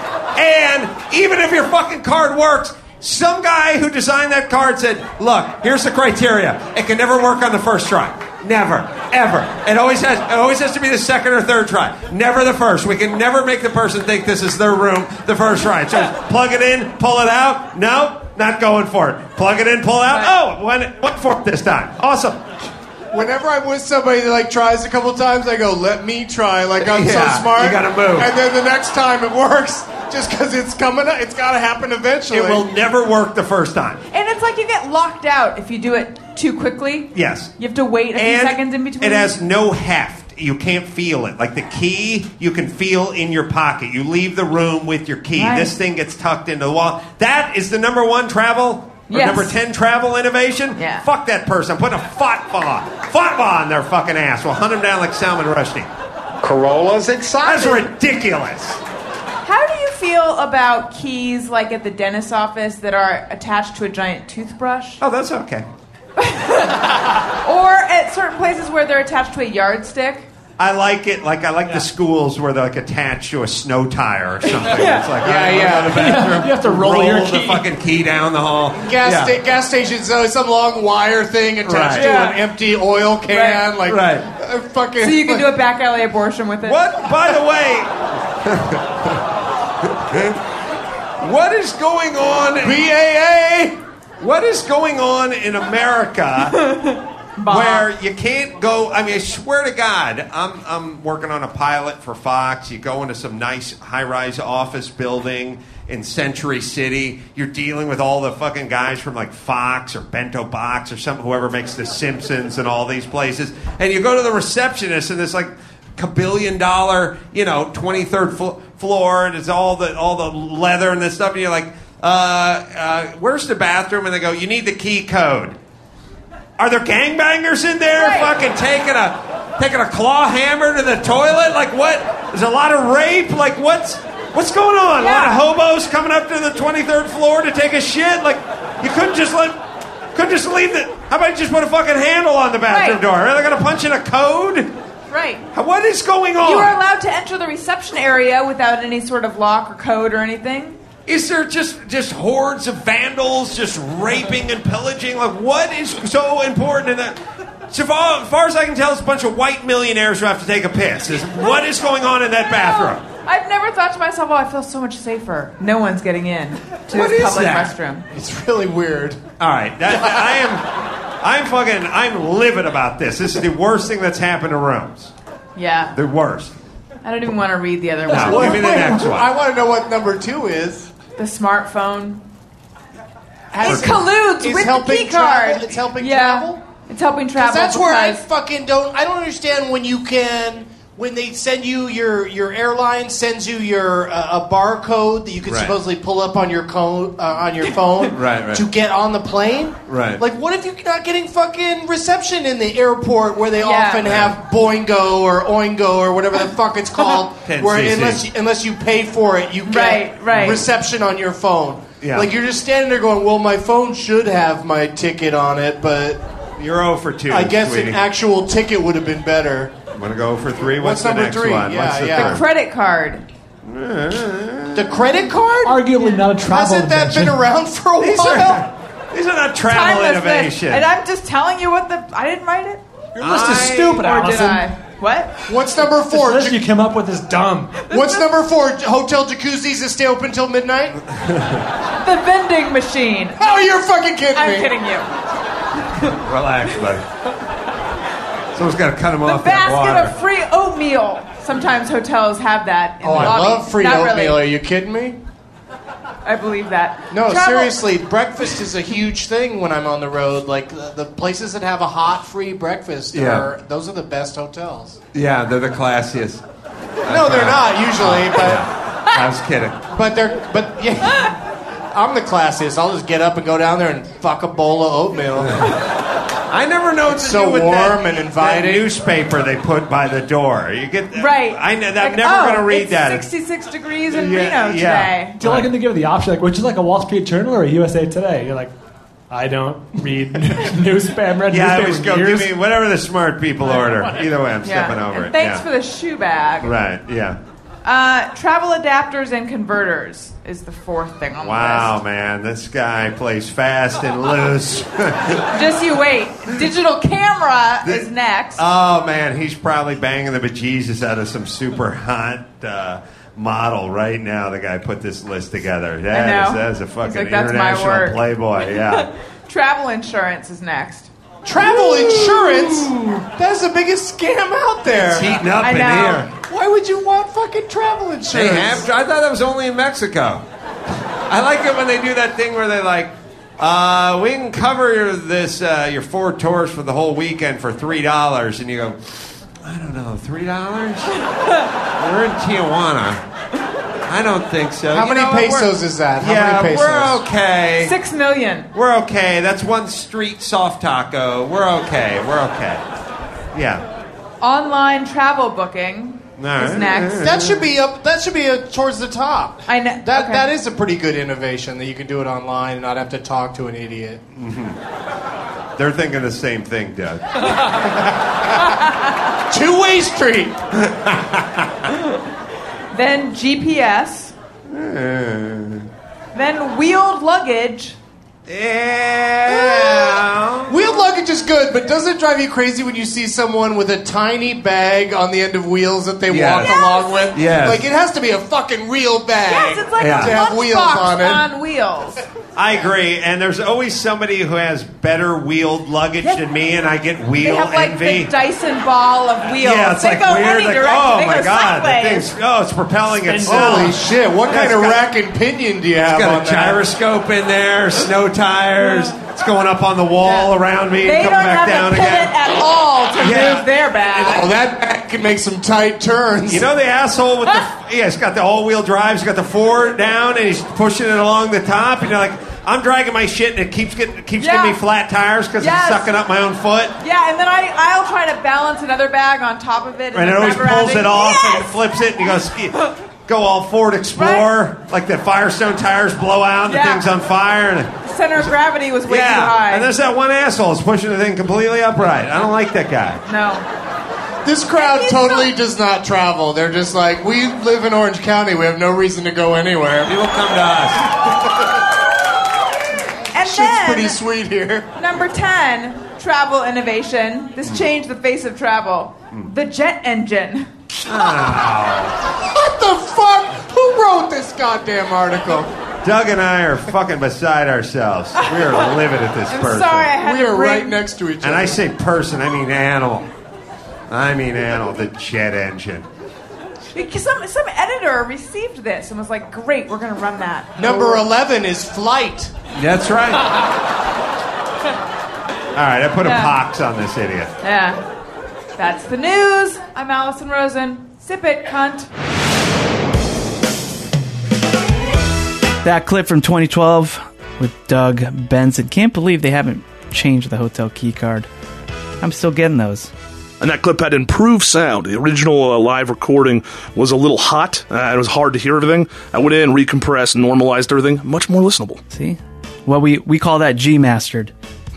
And even if your fucking card works, some guy who designed that card said, look, here's the criteria. It can never work on the first try. Never. Ever. It always has it always has to be the second or third try. Never the first. We can never make the person think this is their room the first try. So plug it in, pull it out. No, not going for it. Plug it in, pull it out. Oh, went, went for it this time. Awesome. Whenever I'm with somebody that like tries a couple times, I go, let me try. Like, I'm yeah, so smart. You gotta move. And then the next time it works, just because it's coming up, it's got to happen eventually. It will never work the first time. And it's like you get locked out if you do it too quickly. Yes. You have to wait a and few seconds in between. It has no heft. You can't feel it. Like the key, you can feel in your pocket. You leave the room with your key. Right. This thing gets tucked into the wall. That is the number one travel... Or yes. number ten travel innovation? Yeah. Fuck that person. I'm putting a fatwa, fatwa on their fucking ass. We'll hunt them down like Salman Rushdie. Corolla's excited. That's ridiculous. How do you feel about keys like at the dentist's office that are attached to a giant toothbrush? Oh, that's okay. Or at certain places where they're attached to a yardstick? I like it. Like I like yeah. the schools where they're like attached to a snow tire or something. yeah. It's like yeah, yeah. The bathroom, you have to roll, roll your the key. fucking key down the hall. Gas, yeah. sta- gas stations, so some long wire thing attached right. to yeah. an empty oil can, right. like right. Uh, fucking. So you can do a back alley abortion with it. What? By the way, what is going on? B A A. What is going on in America? Where you can't go. I mean, I swear to God, I'm I'm working on a pilot for Fox. You go into some nice high-rise office building in Century City. You're dealing with all the fucking guys from like Fox or Bento Box or some whoever makes The Simpsons and all these places. And you go to the receptionist and it's like a billion dollar, you know, twenty-third fl- floor, and it's all the all the leather and this stuff. And you're like, uh, uh, where's the bathroom? And they go, you need the key code. Are there gangbangers in there right. fucking taking a taking a claw hammer to the toilet? Like what? There's a lot of rape? Like what's what's going on? Yeah. A lot of hobos coming up to the twenty-third floor to take a shit? Like you couldn't just let couldn't just leave the how about you just put a fucking handle on the bathroom right. door? Are they gonna punch in a code? Right. What is going on? You are allowed to enter the reception area without any sort of lock or code or anything. Is there just, just hordes of vandals just raping and pillaging? Like, what is so important in that? So far, as far as I can tell, it's a bunch of white millionaires who have to take a piss. Is, what is going on in that bathroom? I've never thought to myself, oh, I feel so much safer. No one's getting in to What this is public that? restroom. It's really weird. All right, that, I am, I'm fucking, I'm livid about this. This is the worst thing that's happened to rooms. Yeah. The worst. I don't even want to read the other No, one. give me the next one. I want to know what number two is. The smartphone. Has- It colludes is with the helping key card. travel- It's helping yeah. travel? It's helping 'Cause travel. that's where I because- fucking don't. I don't understand when you can. When they send you your your airline sends you your uh, a barcode that you can Right. supposedly pull up on your co- uh, on your phone Right, right. to get on the plane. Right. Like, what if you're not getting fucking reception in the airport where they Yeah. often have Boingo or Oingo or whatever the fuck it's called, ten where C C. unless you, unless you pay for it, you get Right, right. reception on your phone. Yeah. Like you're just standing there going, "Well, my phone should have my ticket on it, but." You're zero for two, I guess sweetie. an actual ticket would have been better. I'm going to go for three. What's, What's the number next three? one? Yeah, What's the yeah. The credit card. The credit card? Arguably not a travel Hasn't that been invention. around for a These while? are, these are not travel Timeless innovation. list. And I'm just telling you what the... I didn't write it. Your list is I- stupid, Or did Allison. I? What? What's number This four? list Jac- you came up with is dumb. What's number four? Hotel jacuzzis that stay open till midnight? The vending machine. Oh, you're fucking kidding I'm me. kidding you. Relax, buddy. Someone's got to cut him The off that basket water. of free oatmeal. Sometimes hotels have that in Oh, the I lobby. love free Not oatmeal. really. Are you kidding me? I believe that. No, Travel- seriously, breakfast is a huge thing when I'm on the road. Like the, the places that have a hot free breakfast Yeah. are those are the best hotels. Yeah, they're the classiest. No, they're not usually, but I was kidding. but they're but yeah. I'm the classiest. I'll just get up and go down there and fuck a bowl of oatmeal. I never know what It's to so do with warm that, and that inviting. newspaper they put by the door. You get Right. I, I'm Like, never oh, going to read it's that. sixty-six degrees in Yeah, Reno today. yeah. Do you like them to give the option, like, would you like a Wall Street Journal or a U S A Today? You're like, I don't read newspaper. I've read Yeah, I newspaper always in go years. give me whatever the smart people order. Either way, I'm Yeah. stepping over And it. thanks yeah. for the shoe bag. Right. Yeah. Uh, travel adapters and converters is the fourth thing on Wow, man, this guy plays fast and loose. the list. Just you wait. Digital camera is next. Oh man, he's probably banging the bejesus out of some super hot uh, model right now. The guy put this list together. That know. is, that is a He's fucking like, "That's my international work." playboy. Yeah. Travel insurance is next. Travel insurance? That's the biggest scam out there. It's heating up I in know. here. Why would you want fucking travel insurance? They have. I thought that was only in Mexico. I like it when they do that thing where they like, uh, we can cover your, this uh, your four tours for the whole weekend for three dollars, and you go, I don't know, three dollars? We're in Tijuana. I don't think so. How You many know what? pesos We're- is that? How yeah, many pesos? we're okay. Six million. We're okay. That's one street soft taco. We're okay. We're okay. Yeah. Online travel booking right. is next. That should be up. That should be uh towards the top. I know. That okay. that is a pretty good innovation that you can do it online and not have to talk to an idiot. They're thinking the same thing, Doug. Two-way street. Then G P S. Then wheeled luggage. Yeah. Wheeled luggage is good, but does it drive you crazy when you see someone with a tiny bag on the end of wheels that they Yes. walk Yes. along with? Yes. Like it has to be a fucking real bag. Yes, it's like Yeah. To a have wheels lunchbox on it. on wheels. I agree, and there's always somebody who has better wheeled luggage than me, and I get They wheel have like envy. the Dyson ball of wheels. Yeah, it's they like go weird. any Like, direction. oh they my go god, the sideways. thing's oh, it's propelling Holy itself. shit! What kind It's of got- rack and pinion do you have It's on got a that? gyroscope in there, snow tires. It's going up on the wall around me They and don't coming back have down a pivot again. at all to Yeah. move their bag. Oh, that bag can make some tight turns. You know the asshole with the yeah, he's got the all-wheel drive. He's got the four down, and he's pushing it along the top. And you're like, I'm dragging my shit, and it keeps getting it keeps Yeah. giving me flat tires because Yes. I'm sucking up my own foot. Yeah, and then I, I'll try to balance another bag on top of it. And, And it then always wrap around pulls it off Yes! and flips it, and you go ski, go all Ford Explorer, like the Firestone tires blow out, and Yeah. the thing's on fire. And Center of gravity was way yeah, too high. and there's that one asshole who's pushing the thing completely upright. I don't like that guy. no. This crowd It's totally so- does not travel. They're just like, we live in Orange County. We have no reason to go anywhere. People come to us. And Shit's then pretty sweet here. number ten, travel innovation. This changed the face of travel. The jet engine. What the fuck? Who wrote this goddamn article? Doug and I are fucking beside ourselves. We are livid at this I'm person. sorry, I had We to are bring- right next to each other. And I say person, I mean animal. I mean animal, the jet engine. Because some some editor received this and was like, "Great, we're going to run that." Number eleven is flight. That's right. All right, I put Yeah. a pox on this idiot. Yeah, that's the news. I'm Allison Rosen. Sip it, cunt. That clip from twenty twelve with Doug Benson. Can't believe they haven't changed the hotel key card. I'm still getting those. And that clip had improved sound. The original uh, live recording was a little hot. Uh, it was hard to hear everything. I went in, recompressed, normalized everything. Much more listenable. See? Well, we, we call that G-mastered.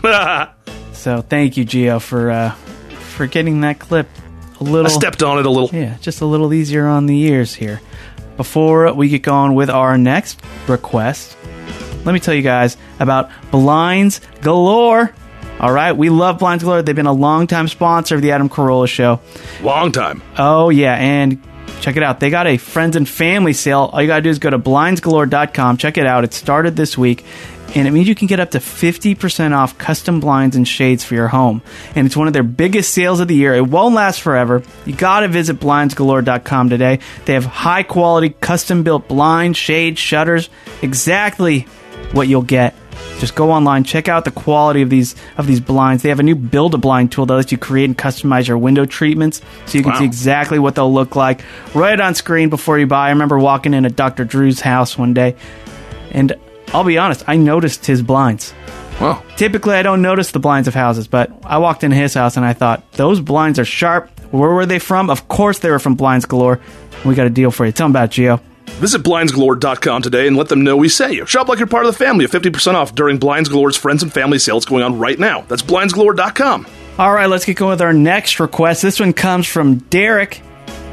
So thank you, Gio, for uh, for getting that clip a little... I stepped on it a little. Yeah, just a little easier on the ears here. Before we get going with our next request, let me tell you guys about Blinds Galore. All right, we love Blinds Galore. They've been a long-time sponsor of the Adam Carolla Show. Long time. Oh, yeah, and check it out. They got a friends and family sale. All you got to do is go to blinds galore dot com. Check it out. It started this week, and it means you can get up to fifty percent off custom blinds and shades for your home. And it's one of their biggest sales of the year. It won't last forever. You got to visit blinds galore dot com today. They have high-quality, custom-built blinds, shades, shutters, exactly what you'll get. Just go online, check out the quality of these of these blinds. They have a new Build-A-Blind tool that lets you create and customize your window treatments so you can Wow. see exactly what they'll look like right on screen before you buy. I remember walking in at Doctor Drew's house one day, and I'll be honest, I noticed his blinds. Wow. Typically, I don't notice the blinds of houses, but I walked into his house and I thought, those blinds are sharp. Where were they from? Of course they were from Blinds Galore. We got a deal for you. Tell them about it, Gio. Visit blinds galore dot com today and let them know we sent you. Shop like you're part of the family at fifty percent off during Blinds Galore's Friends and Family sales going on right now. That's blinds galore dot com. All right, let's get going with our next request. This one comes from Derek.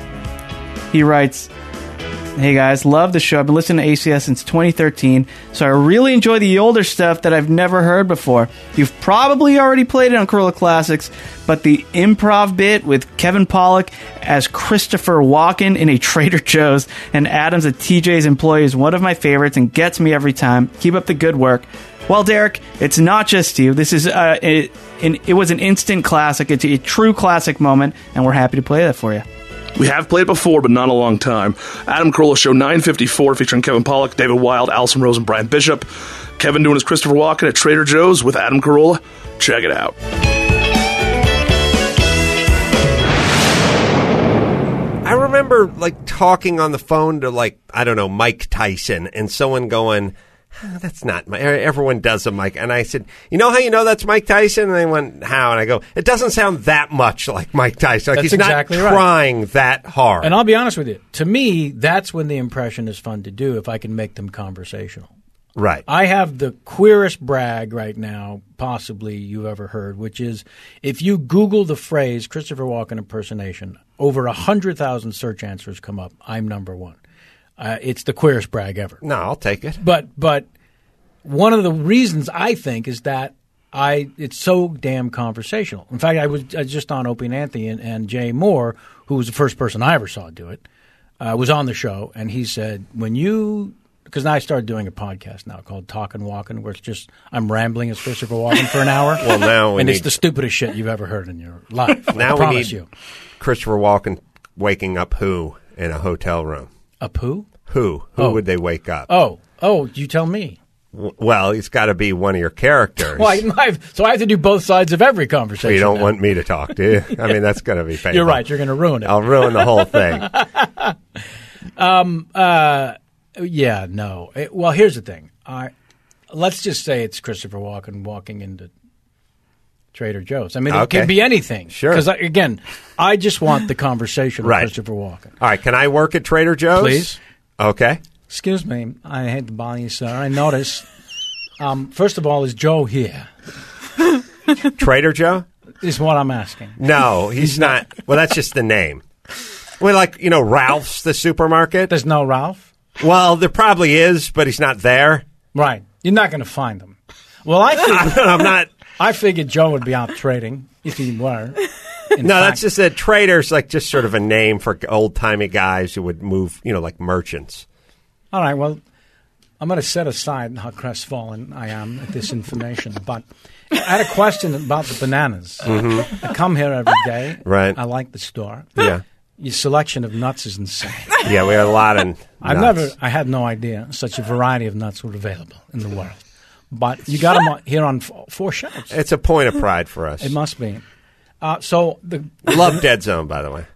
He writes, "Hey guys, love the show. I've been listening to A C S since twenty thirteen, so I really enjoy the older stuff that I've never heard before. You've probably already played it on Carolla Classics, but the improv bit with Kevin Pollak as Christopher Walken in a Trader Joe's and Adams a T J's employee is one of my favorites and gets me every time. Keep up the good work." Well, Derek, it's not just you. This is uh, it, it was an instant classic. It's a true classic moment, and we're happy to play that for you. We have played before, but not in a long time. Adam Carolla Show nine fifty-four featuring Kevin Pollak, David Wild, Allison Rose, and Brian Bishop. Kevin doing his Christopher Walken at Trader Joe's with Adam Carolla. Check it out. I remember like talking on the phone to like, I don't know, Mike Tyson, and someone going, "Oh, that's not Mike. Everyone does a Mike." And I said, "You know how you know that's Mike Tyson?" And they went, "How?" And I go, "It doesn't sound that much like Mike Tyson. Like That's he's exactly not right. trying that hard." And I'll be honest with you. To me, that's when the impression is fun to do if I can make them conversational. Right. I have the queerest brag right now possibly you've ever heard, which is if you Google the phrase Christopher Walken impersonation, over one hundred thousand search answers come up. I'm number one. Uh, it's the queerest brag ever. No, I'll take it. But but one of the reasons I think is that I it's so damn conversational. In fact, I was, I was just on Opie and Anthony, and, and Jay Moore, who was the first person I ever saw do it, uh, was on the show, and he said, when you – because now I started doing a podcast now called Talkin' Walkin', where it's just I'm rambling as Christopher Walken for an hour. Well, now we and need, it's the stupidest shit you've ever heard in your life. Now I we promise need you. Christopher Walken waking up who in a hotel room? Up who? Who? Who Oh. would they wake up? Oh, oh, you tell me. W- Well, he's got to be one of your characters. Well, I, I, so I have to do both sides of every conversation. you don't now. want me to talk, do you? I mean, that's going to be painful. You're right. You're going to ruin it. I'll ruin the whole thing. um. Uh. Yeah. No. It- well, here's the thing. I let's just say it's Christopher Walken walking into Trader Joe's. I mean, it Okay. can be anything. Sure. Because again, I just want the conversation with Right. Christopher Walken. All right, can I work at Trader Joe's? Please. Okay. Excuse me. I hate to bother you, sir. I notice. Um. First of all, is Joe here? Trader Joe? Is what I'm asking. No, he's not. Well, that's just the name. Well, like, you know, Ralph's, the supermarket. There's no Ralph? Well, there probably is, but he's not there. Right. You're not going to find him. Well, I figured, I'm not. I figured Joe would be out trading if he were. In no, fact- that's just that trader's like just sort of a name for old timey guys who would move, you know, like merchants. All right, well, I'm going to set aside how crestfallen I am at this information, but I had a question about the bananas. Mhm. I come here every day. Right. I like the store. Yeah. Your selection of nuts is insane. Yeah, we have a lot of I've nuts. never, I had no idea such a variety of nuts were available in the world. But you got them on, here on f- four shelves. It's a point of pride for us. It must be. Uh, so the Love Dead Zone, by the way.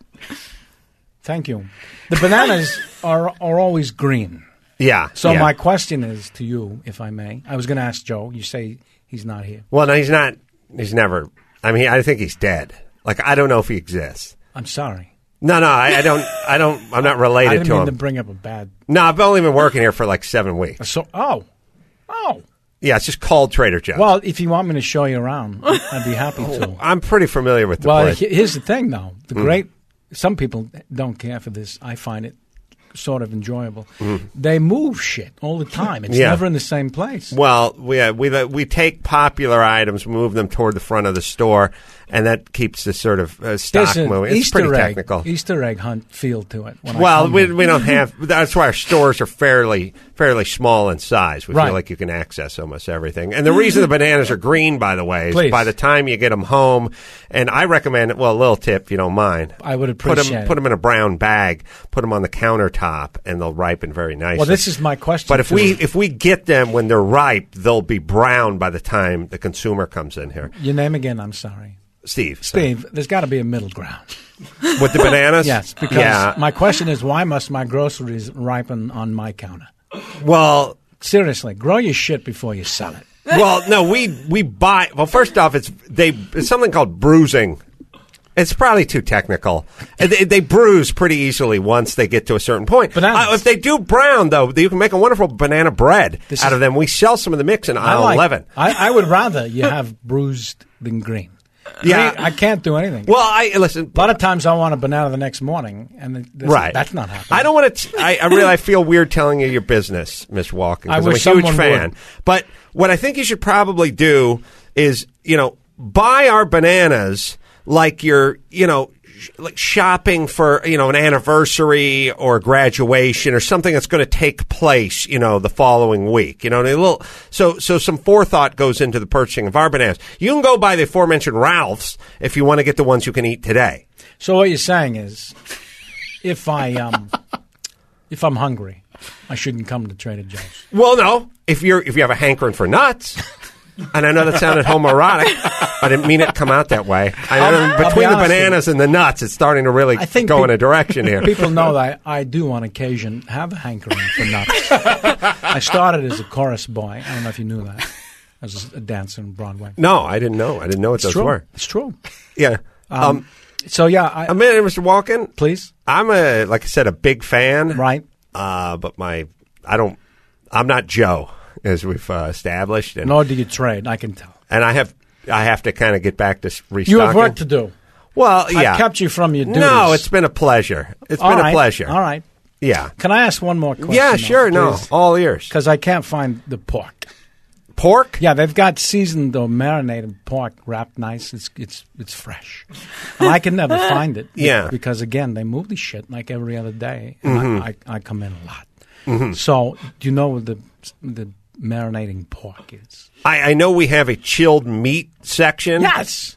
Thank you. The bananas are are always green. Yeah. So yeah. my question is to you, if I may. I was going to ask Joe. You say he's not here. Well, no, he's not. He's never. I mean, I think he's dead. Like, I don't know if he exists. I'm sorry. No, no, I, I don't. I don't. I'm not related I didn't to mean him. to bring up a bad. No, I've only been working here for like seven weeks. So, oh, oh. Yeah, it's just called Trader Joe's. Well, if you want me to show you around, I'd be happy to. I'm pretty familiar with the Well, place. he- here's the thing, though. The Mm. great. Some people don't care for this. I find it sort of enjoyable. Mm. They move shit all the time. It's Yeah. never in the same place. Well, we uh, we uh, we take popular items, move them toward the front of the store, and that keeps the sort of uh, stock There's an moving. It's Easter pretty egg, technical. Easter egg hunt feel to it. when I Well, come we here. we don't have. That's why our stores are fairly fairly small in size. We Right. feel like you can access almost everything. And the reason the bananas are green, by the way, is Please. by the time you get them home. And I recommend. Well, a little tip, if you don't mind. I would Put appreciate them it. put them in a brown bag. Put them on the countertop, and they'll ripen very nicely. Well, this is my question. But if to we you. if we get them when they're ripe, they'll be brown by the time the consumer comes in here. Your name again, I'm sorry. Steve. Steve, there's got to be a middle ground. With the bananas? Yes, because Yeah. my question is, why must my groceries ripen on my counter? Well, seriously, grow your shit before you sell it. Well, no, we we buy. Well, first off, it's they it's something called bruising. It's probably too technical. They, they bruise pretty easily once they get to a certain point. Uh, if they do brown, though, you can make a wonderful banana bread This out is- of them. We sell some of the mix in I aisle like- eleven. I, I would rather you have bruised than green. Yeah. Green, I can't do anything. Well, I listen. A lot of times I want a banana the next morning, and it- this- Right. that's not happening. I don't want to. I, I really I feel weird telling you your business, Miss Walken, I because I'm a wish huge someone fan. would. But what I think you should probably do is, you know, buy our bananas like you're, you know, sh- like shopping for, you know, an anniversary or graduation or something that's going to take place, you know, the following week. You know, and a little. So, so some forethought goes into the purchasing of our bananas. You can go buy the aforementioned Ralph's if you want to get the ones you can eat today. So what you're saying is, if I um, if I'm hungry, I shouldn't come to Trader Joe's. Well, no. If you're if you have a hankering for nuts, and I know that sounded homoerotic, I didn't mean it to come out that way. I know I'll- I'll be between the honest with bananas and the nuts, it's starting to really I think go peop- in a direction here. People know that I, I do on occasion have a hankering for nuts. I started as a chorus boy. I don't know if you knew that. I was a dancer on Broadway. No, I didn't know. I didn't know what It's those true. were. It's true. Yeah. Um, Um, so yeah, I, a minute, Mister Walken. Please. I'm a like I said, a big fan. Right. Uh, but my I don't. I'm not Joe, as we've uh, established, and nor do you trade. I can tell. and I have I have to kind of get back to s- restocking. You have work to do. Well, I've yeah. kept you from your duties. No, it's been a pleasure. It's All been right. a pleasure. All right. Yeah. Can I ask one more question? Yeah, though, sure. No, please? all ears. Because I can't find the pork. Pork? Yeah, they've got seasoned or marinated pork wrapped nice. It's it's it's fresh, and I can never find it. Yeah. because again, they move the shit like every other day, Mhm. and I, I I come in a lot. Mhm. So, do you know what the the marinating pork is? I, I know we have a chilled meat section. Yes.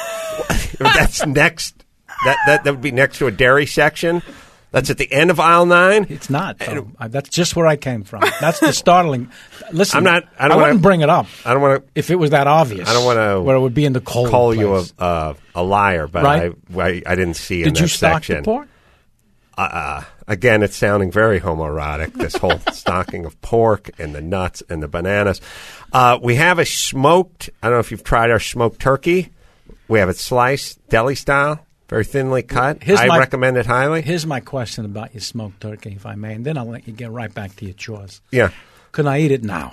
That's next. That, that that would be next to a dairy section. That's at the end of aisle nine. It's not. Though. I, that's just where I came from. That's the startling. Listen, I'm not. I, don't wouldn't wanna, bring it up. I don't want to. If it was that obvious. I don't want to. Where it would be in the cold Call place. you a uh, a liar, but Right? I, I I didn't see in Did that you stock section. the pork? Uh, uh, again, it's sounding very homoerotic. This whole stocking of pork and the nuts and the bananas. Uh, we have a smoked. I don't know if you've tried our smoked turkey. We have it sliced deli style, very thinly cut. Here's I my- recommend it highly. Here's my question about your smoked turkey, if I may, and then I'll let you get right back to your chores. Yeah. Can I eat it now?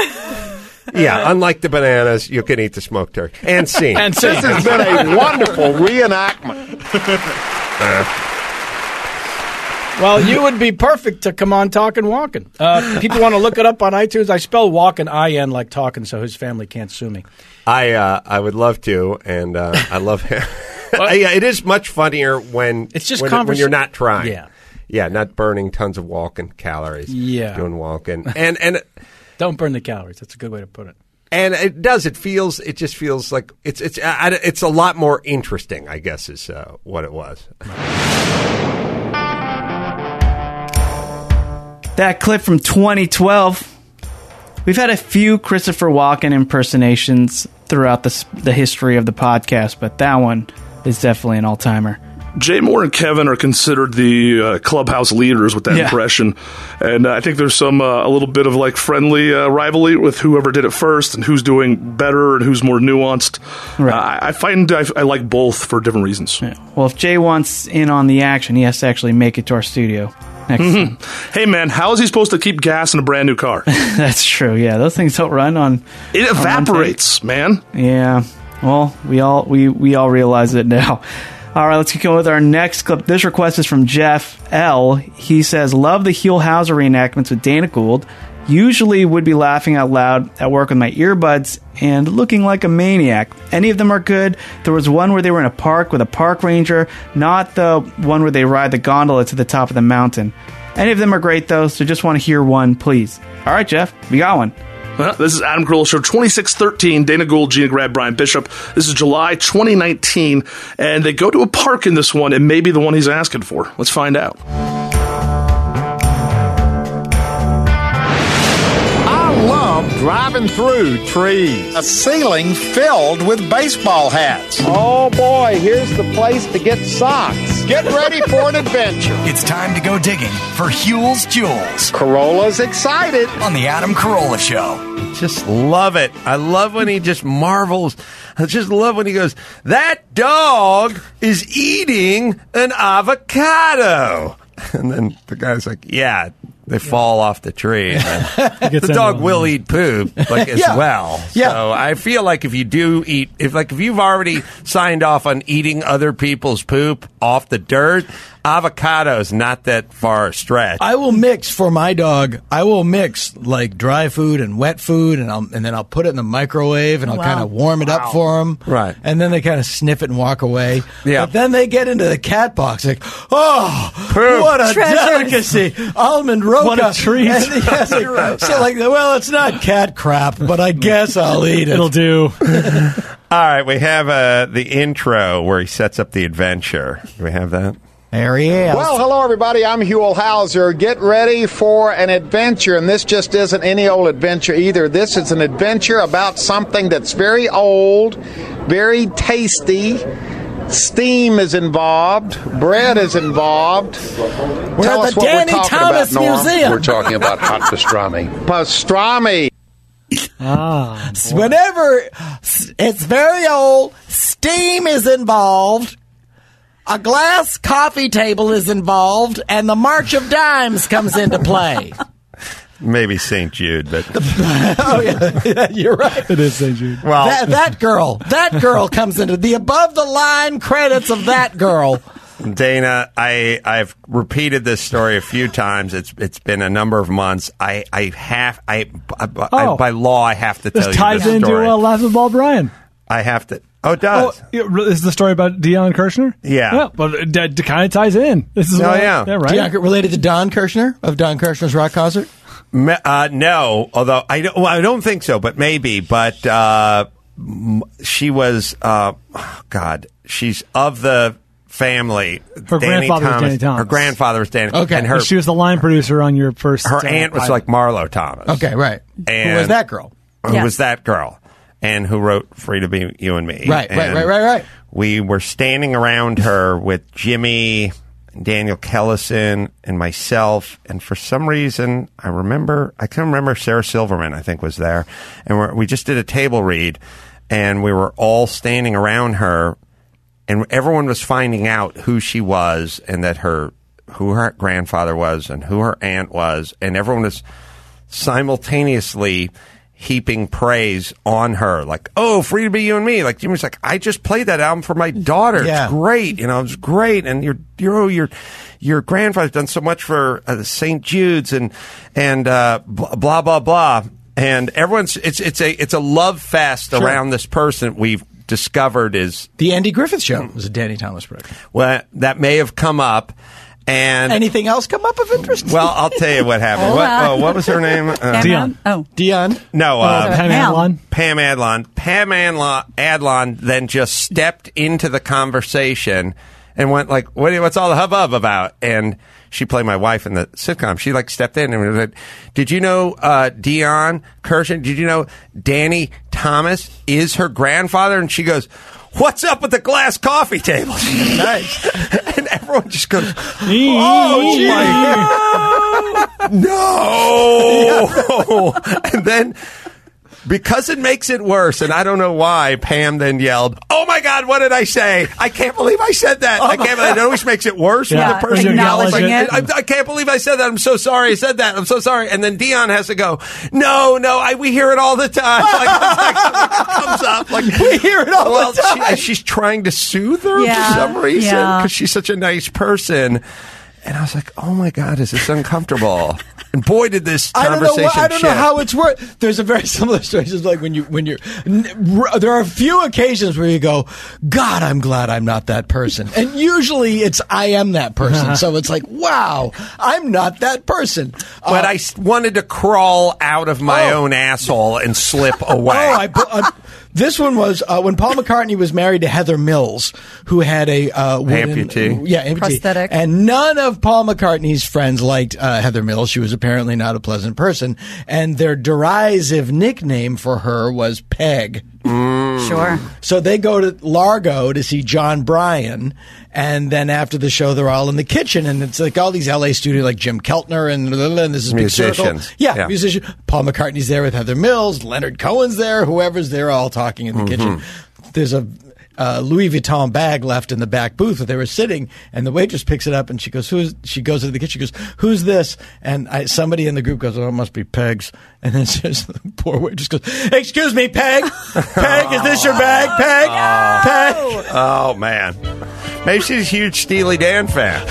Yeah, unlike the bananas, you can eat the smoked turkey. And scene. And scene. This has been a wonderful reenactment. Uh, Well, you would be perfect to come on Talkin' Walkin'. Uh, people want to look it up on iTunes. I spell Walkin' I N like talking, so his family can't sue me. I uh, I would love to, and uh, I love him. yeah, it is much funnier when It's just when, convers- when you're not trying. Yeah. Yeah, not burning tons of walking calories. Yeah. Doing walking. And and Don't burn the calories. That's a good way to put it. and it does. It feels. It just feels like it's it's I, it's a lot more interesting. I guess is uh, what it was. That clip from twenty twelve. We've had a few Christopher Walken impersonations throughout the the history of the podcast, but that one is definitely an all-timer. Jay Moore and Kevin are considered the uh, clubhouse leaders with that Yeah. impression, and uh, I think there's some uh, a little bit of like friendly uh, rivalry with whoever did it first and who's doing better and who's more nuanced. Right. Uh, I find I, I like both for different reasons. Yeah. Well, if Jay wants in on the action, he has to actually make it to our studio next time. Hey man, how is he supposed to keep gas in a brand new car? That's true. Yeah, those things don't run on. It on one evaporates, tank. man. Yeah. Well, we all we we all realize it now. All right, let's keep going with our next clip. This request is from Jeff L. He says, love the Huell Hauser reenactments with Dana Gould. Usually would be laughing out loud at work with my earbuds and looking like a maniac. Any of them are good. There was one where they were in a park with a park ranger, not the one where they ride the gondola to the top of the mountain. Any of them are great, though, so just want to hear one, please. All right, Jeff, we got one. Uh, this is Adam Carolla Show twenty-six thirteen, Dana Gould, Gina Grab, Brian Bishop. This is July twenty nineteen, and they go to a park in this one. It may be the one he's asking for. Let's find out. I love driving through trees. A ceiling filled with baseball hats. Oh boy, here's the place to get socks. Get ready for an adventure. It's time to go digging for Huell's Jewels Carolla's excited. on the Adam Carolla Show. Just love it. I love when he just marvels. I just love when he goes, that dog is eating an avocado. And then the guy's like, yeah, they fall off the tree. And the dog will eat poop like as Yeah. well. Yeah. So I feel like if you do eat, if like if you've already signed off on eating other people's poop off the dirt, avocado's not that far a stretch. I will mix for my dog. I will mix like dry food and wet food, and I'll and then I'll put it in the microwave, and I'll Wow. kind of warm it up for them. Right. And then they kind of sniff it and walk away. Yeah. But then they get into the cat box, like, oh, what a Treasures. delicacy, almond roca. What a treat. And, yes, like, so like, well, it's not cat crap, but I guess I'll eat it. It'll do. All right, we have uh, the intro where he sets up the adventure. Do we have that? There he is. Well, hello, everybody. I'm Huell Hauser. Get ready for an adventure. And this just isn't any old adventure either. This is an adventure about something that's very old, very tasty. Steam is involved. Bread is involved. We're Tell at us the what Danny we're talking Thomas about, Norm. Museum. We're talking about hot pastrami. Pastrami. Ah, Whenever it's very old, steam is involved, a glass coffee table is involved, and the March of Dimes comes into play. Maybe Saint Jude, but Oh, yeah, you're right. it is Saint Jude. well, That, that girl, that girl comes into the above the line credits of that girl. Dana, I I've repeated this story a few times. It's it's been a number of months. I I have I, I, I Oh. by law I have to tell This you ties this into story. uh, Laughing Ball Brian. I have to. Oh, it Oh, does. yeah, re- is the story about Dion Kirshner? Yeah. yeah but it, it kind of ties in. This is Oh, why- yeah. yeah, right. Dion- related to Don Kirshner of Don Kirshner's Rock Concert? Me- Uh, no, although I don't. Well, I don't think so, but maybe. But uh, m- she was. Uh, oh, God, she's of the family. Her grandfather was Danny Thomas. Her grandfather was Danny. Okay. and her she was the line producer on your first. her uh, aunt was pilot. like Marlo Thomas. Okay, right. And Who was that girl? Who Yeah. was that girl? And who wrote "Free to Be You and Me"? Right, right, And right, right, right. We were standing around her with Jimmy, Daniel Kellison, and myself. And for some reason, I remember, I can remember Sarah Silverman, I think, was there. And we're, we just did a table read, and we were all standing around her, and everyone was finding out who she was and that her, who her grandfather was and who her aunt was. And everyone was simultaneously heaping praise on her, like, oh, Free to Be You and Me. Like, Jimmy's like, I just played that album for my daughter. Yeah. It's great. You know, it's great. And your, your, oh, your, your grandfather's done so much for uh, Saint Jude's and, and, uh, blah, blah, blah. And everyone's, it's, it's a, it's a love fest Sure. around this person we've discovered is the Andy Griffith Show was a Danny Thomas production. Well, that may have come up. And anything else come up of interest? Well, I'll tell you what happened. Oh, what, uh, oh, what was her name? Uh, Dion. Oh, Dion. No, uh, Pam Adlon. Pam Adlon. Pam Adlon. Adlon then just stepped into the conversation and went like, what, "What's all the hubbub about?" And she played my wife in the sitcom. She like stepped in and was like, "Did you know uh, Dion Kirshner? Did you know Danny Thomas is her grandfather?" And she goes, "What's up with the glass coffee table?" Nice. And everyone just goes, "Oh, my God. No." And then, because it makes it worse, and I don't know why, Pam then yelled, "Oh, my God, what did I say? I can't believe I said that. I can't believe it always makes it worse Yeah, when the person acknowledging yells, like, it. I, I can't believe I said that. I'm so sorry I said that. I'm so sorry." And then Dion has to go, "No, no, I, we hear it all the time." Like, like, comes up. Like, we hear it all well, the time. She, she's trying to soothe her Yeah, for some reason yeah. because she's such a nice person. And I was like, "Oh my God, is this uncomfortable?" And boy, did this I don't know. conversation What, I don't know shift. how it's worked. There's a very similar story. It's like when you when you're. n- r- There are a few occasions where you go, "God, I'm glad I'm not that person," and usually it's I am that person. So it's like, "Wow, I'm not that person." But Uh, I s- wanted to crawl out of my Oh. own asshole and slip away. Oh, I, bu- uh, this one was uh, when Paul McCartney was married to Heather Mills, who had a uh, wooden, Amputee. yeah, amputee. Prosthetic. And none of Paul McCartney's friends liked uh, Heather Mills. She was apparently not a pleasant person, and their derisive nickname for her was Peg. Sure. So they go to Largo to see John Bryan, and then after the show, they're all in the kitchen, and it's like all these L A studios, like Jim Keltner, and, and this is big circle. Musicians. Yeah, Yeah. musician. Paul McCartney's there with Heather Mills, Leonard Cohen's there, whoever's there, all talking in the kitchen. There's a uh, Louis Vuitton bag left in the back booth where they were sitting, and the waitress picks it up, and she goes, "Who's?" She goes into the kitchen, she goes, "Who's this?" And I, somebody in the group goes, "Oh, it must be Peg's." And then says, the poor waitress goes, "Excuse me, Peg, Peg, is this your bag, Peg, Peg?" Oh, man. Maybe she's a huge Steely Dan fan.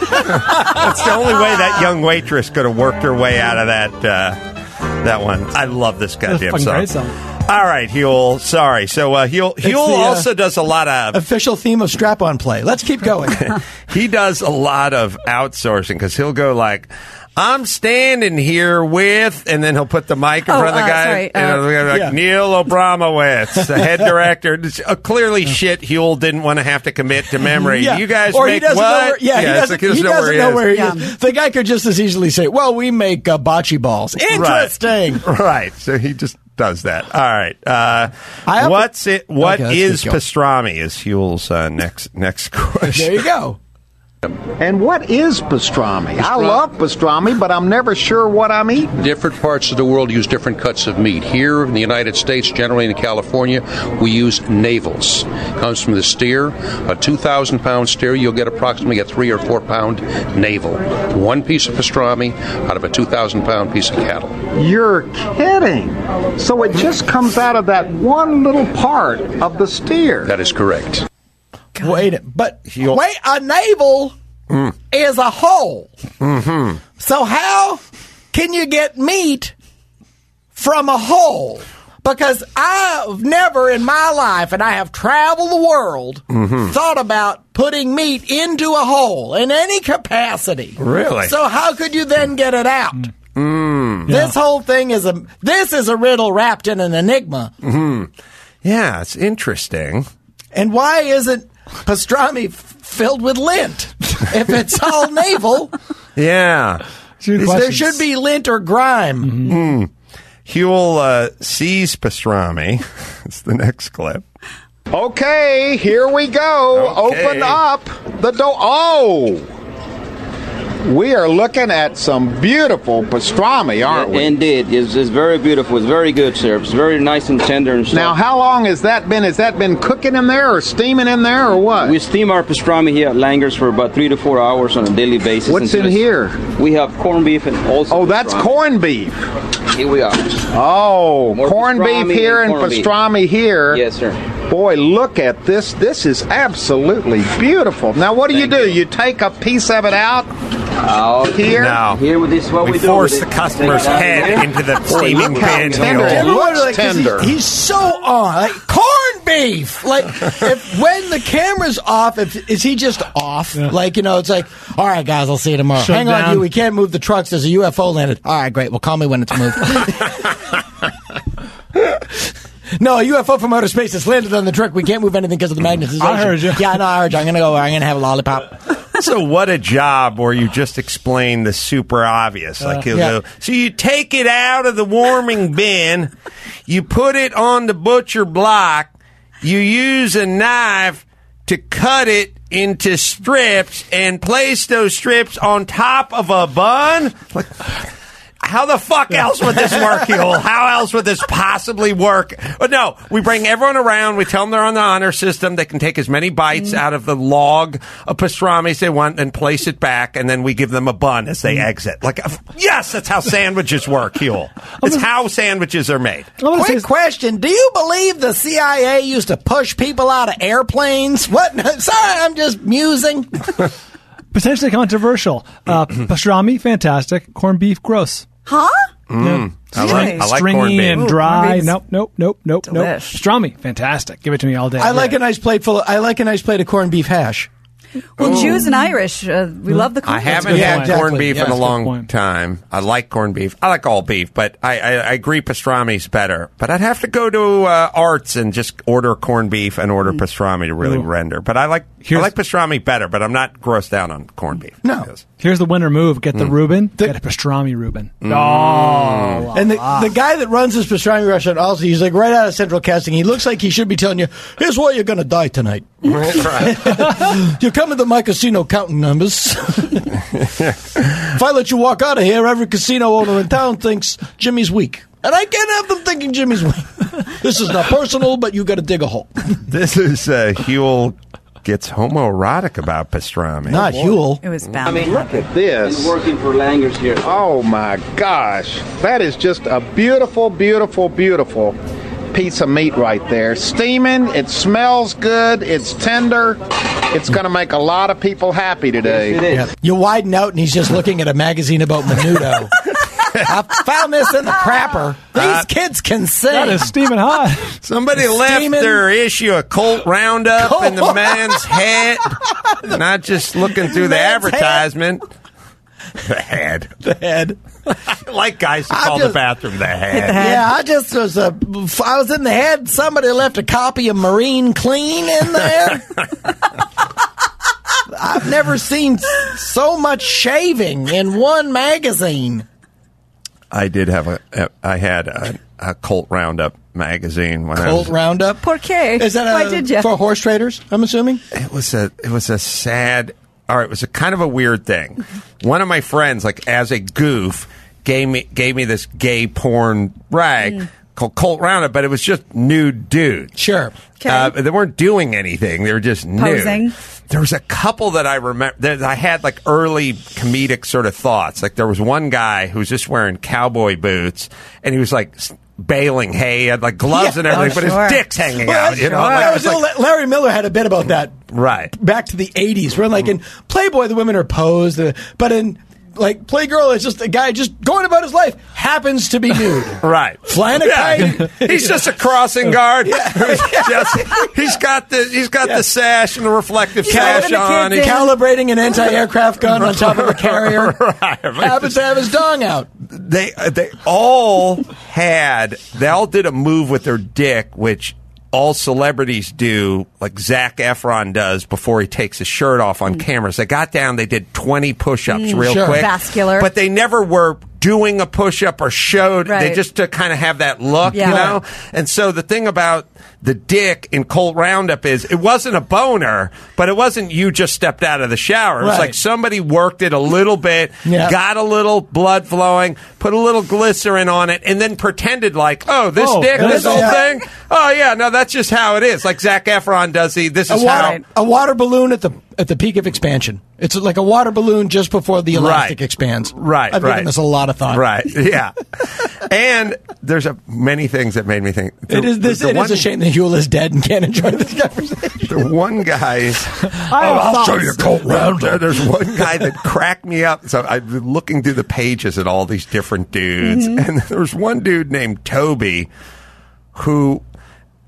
That's the only way that young waitress could have worked her way out of that uh, that one. I love this goddamn fucking song. great song. All right, Huel. Sorry. So uh, Huel, It's Huel the, uh, also does a lot of... Official theme of strap-on play. Let's keep going. He does a lot of outsourcing because he'll go like, "I'm standing here with," and then he'll put the mic in Oh, front of the uh, guy. sorry, you know, uh, like yeah. Neil Abramowitz, the head director. It's, uh, clearly, shit. Huel didn't want to have to commit to memory. Yeah. You guys or make he doesn't what? Know where, yeah, he it's doesn't, like he doesn't know where he know is. where he Yeah. is. The guy could just as easily say, "Well, we make uh, bocce balls." Interesting. Right. Right. So he just does that. All right. Uh, I have- what's it? What Okay, let's is keep going. pastrami? Is Huel's uh, next next question? There you go. And what is pastrami? I love pastrami, but I'm never sure what I'm eating. Different parts of the world use different cuts of meat. Here in the United States, generally in California, we use navels. Comes from the steer. A two thousand pound steer, you'll get approximately a three or four pound navel. One piece of pastrami out of a two thousand pound piece of cattle. You're kidding. So it just comes out of that one little part of the steer. That is correct. Wait, but wait, a navel is a hole. Mm-hmm. So how can you get meat from a hole? Because I've never in my life, and I have traveled the world, Mm-hmm. thought about putting meat into a hole in any capacity. Really? So how could you then get it out? Mm. This whole thing is a this is a riddle wrapped in an enigma. Mm-hmm. Yeah, it's interesting. And why isn't pastrami f- filled with lint? If it's all navel, Yeah. there should be lint or grime. Mm. Huel uh, sees pastrami. It's the next clip. Okay, here we go. Okay. Open up the door. Oh! We are looking at some beautiful pastrami, aren't we? Indeed. It's, it's very beautiful. It's very good, sir. It's very nice and tender and soft. Now, how long has that been? Has that been cooking in there or steaming in there or what? We steam our pastrami here at Langer's for about three to four hours on a daily basis. What's until in it's- here? We have corned beef and also Oh, that's pastrami. corned beef. Here we are. Oh, More corned beef pastrami here and and corned beef. pastrami here. Yes, sir. Boy, look at this. This is absolutely beautiful. Now, what do you do? You take a piece of it out Out here? No. Here with this, what we, We do force with the it, customer's take it out head here. into the Boy, steaming look how pan. tender Huel. it looks. Like, 'cause tender. He's, he's so on. Like, corned beef beef. Like, if when the camera's off, if, is he just off? Yeah. Like, you know, it's like, all right, guys, I'll see you tomorrow. Shut Hang down. on, you. We can't move the trucks. There's a U F O landed. All right, great. Well, call me when it's moved. No, a U F O from outer space has landed on the truck. We can't move anything because of the magnetization. I heard you. Yeah, no, I heard you. I'm going to go. I'm going to have a lollipop. So what a job where you just explain the super obvious. Like he'll yeah. go, so you take it out of the warming bin, you put it on the butcher block, you use a knife to cut it into strips and place those strips on top of a bun? Like, how the fuck else would this work, Huel? How else would this possibly work? But no, we bring everyone around. We tell them they're on the honor system. They can take as many bites Mm. out of the log of pastrami as they want and place it back, and then we give them a bun as they exit. Like, yes, that's how sandwiches work, Huel. It's how sandwiches are made. Quick question. Do you believe the C I A used to push people out of airplanes? What? Sorry, I'm just musing. Potentially controversial. Uh, pastrami, fantastic. Corned beef, gross. Huh? Mm. I like, I like Stringy corned beef. and Ooh, dry. corned beef's Nope, nope, nope, nope, nope. delish. Pastrami, fantastic. Give it to me all day. I like a nice plate full. Of, I like a nice plate of corned beef hash. Well, Jews and Irish, uh, we love the I corn. haven't Yeah, had exactly. corned beef Yeah, in a that's a good long point. time. I like corned beef. I like all beef, but I, I, I agree pastrami's better. But I'd have to go to uh, Arts and just order corned beef and order pastrami to really Ooh. render. But I like Here's- I like pastrami better, but I'm not grossed out on corned beef. No. Yes. Here's the winner move. Get Mm. the Reuben. Get a pastrami Reuben. Oh. And the, the guy that runs this pastrami restaurant, also, he's like right out of Central Casting. He looks like he should be telling you, here's why you're going to die tonight. Right. You come into my casino counting numbers. If I let you walk out of here, every casino owner in town thinks Jimmy's weak. And I can't have them thinking Jimmy's weak. This is not personal, but you got to dig a hole. This is uh, Huel gets homoerotic about pastrami. Not Huel. It was I bound. mean, Look at this. been working for Langers here. Oh my gosh. That is just a beautiful, beautiful, beautiful piece of meat right there. Steaming, it smells good, it's tender. It's going to make a lot of people happy today. It is. Yeah. You widen out, and he's just looking at a magazine about Menudo. I found this in the crapper. These Uh, kids can sing. That is steaming hot. Somebody left Steaming. their issue of Colt Roundup Colt. in the man's head. Not just looking through the Man's head. advertisement. The head. The head. I like guys who I call just- the bathroom the head. Yeah, I just was a. I was in the head. Somebody left a copy of Marine Clean in there. I've never seen so much shaving in one magazine. I did have a. a I had a, a Colt Roundup magazine when I Colt was. Roundup. Por qué? Is that a, Why did you? for horse traders? I'm assuming. It was a. It was a sad. Or it was a kind of a weird thing. One of my friends, like as a goof, gave me gave me this gay porn rag Mm. called Colt Roundup, but it was just nude dudes. Sure. Okay. Uh, they weren't doing anything. They were just Posing. nude. There was a couple that I remember that I had like early comedic sort of thoughts. Like there was one guy who was just wearing cowboy boots and he was like s- baling hay. He had like gloves Yeah. and everything, Oh, but sure. his dick's hanging Well, out. You know, sure. like, it was Well, like, Larry Miller had a bit about that. right. Back to the eighties, where like in Playboy, the women are posed, uh, but in like Playgirl, it's just a guy just going about his life, happens to be nude. Right. Flying a Yeah. kite. He's just a crossing guard. Just- he's got the he's got the sash and the reflective sash the on. kids He- in. Calibrating an anti-aircraft gun on top of a carrier. Right. Happens to have his dong out. They they all had they all did a move with their dick, which all celebrities do, like Zac Efron does before he takes his shirt off on cameras. They got down, they did twenty push-ups Mm, real sure. quick, Vascular. but they never were doing a push-up or showed. They Right. just to kind of have that look, Yeah. you know. And so the thing about the dick in Colt Roundup is it wasn't a boner, but it wasn't you just stepped out of the shower. It was Right. like somebody worked it a little bit, Yeah. got a little blood flowing, put a little glycerin on it, and then pretended like, oh, this Oh, dick, that this is- whole yeah. thing. Oh yeah, no, that's just how it is. Like Zac Efron does the. This A is water, how. a water balloon at the at the peak of expansion. It's like a water balloon just before the elastic Right. expands. Right, I've right. given this a lot of thought. Right, yeah, and there's a, many things that made me think. The, It is this. the It one, is a shame that Huel is dead and can't enjoy this conversation. The one guy. I'll show you Colt Roundup. There's one guy that cracked me up. So I've been looking through the pages at all these different dudes, Mm-hmm. and there was one dude named Toby who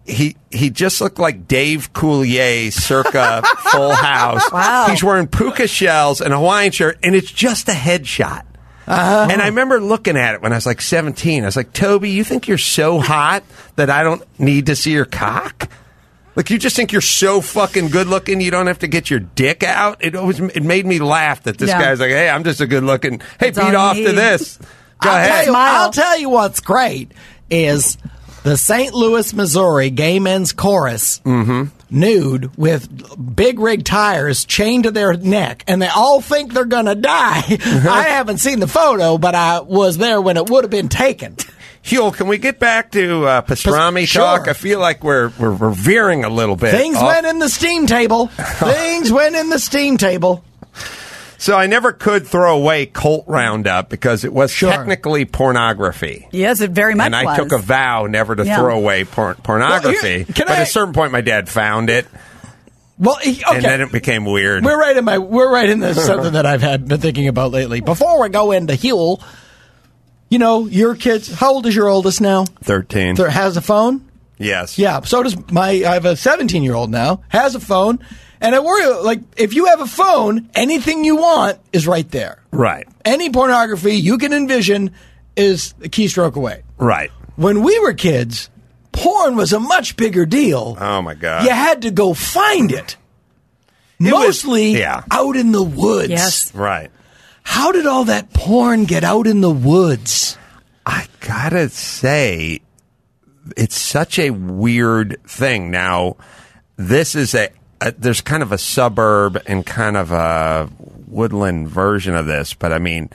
he he just looked like Dave Coulier circa Full House. Wow. He's wearing puka shells and a Hawaiian shirt, and it's just a headshot. Uh-huh. And I remember looking at it when I was like seventeen. I was like, Toby, you think you're so hot that I don't need to see your cock? Like, you just think you're so fucking good looking you don't have to get your dick out? It always it made me laugh that this Yeah. guy's like, hey, I'm just a good looking. Hey, That's all beat you off to need. this. Go I'll ahead. Tell you, I'll tell you what's great is the Saint Louis, Missouri Gay Men's Chorus, nude with big rig tires chained to their neck, and they all think they're going to die. I haven't seen the photo, but I was there when it would have been taken. Huel, can we get back to uh, pastrami Pas- sure. talk? I feel like we're, we're we're veering a little bit. Things off. went in the steam table. Things went in the steam table. So I never could throw away Colt Roundup because it was technically pornography. Yes, it very much And I was. took a vow never to Yeah. throw away por- pornography. Well, here- can but I- at a certain point, my dad found it, Well, he- okay. and then it became weird. We're right in my. We're right in this something that I've had been thinking about lately. Before we go into Huel, you know, your kids. How old is your oldest now? Thirteen. There has a phone. Yes. Yeah. So does my. I have a seventeen-year-old now. Has a phone, and I worry. Like, if you have a phone, anything you want is right there. Right. Any pornography you can envision is a keystroke away. Right. When we were kids, porn was a much bigger deal. Oh my God. You had to go find it. It was- Mostly yeah. out in the woods. Yes. Right. How did all that porn get out in the woods? I gotta say, it's such a weird thing. Now, this is a, a there's kind of a suburb and kind of a woodland version of this, but I mean,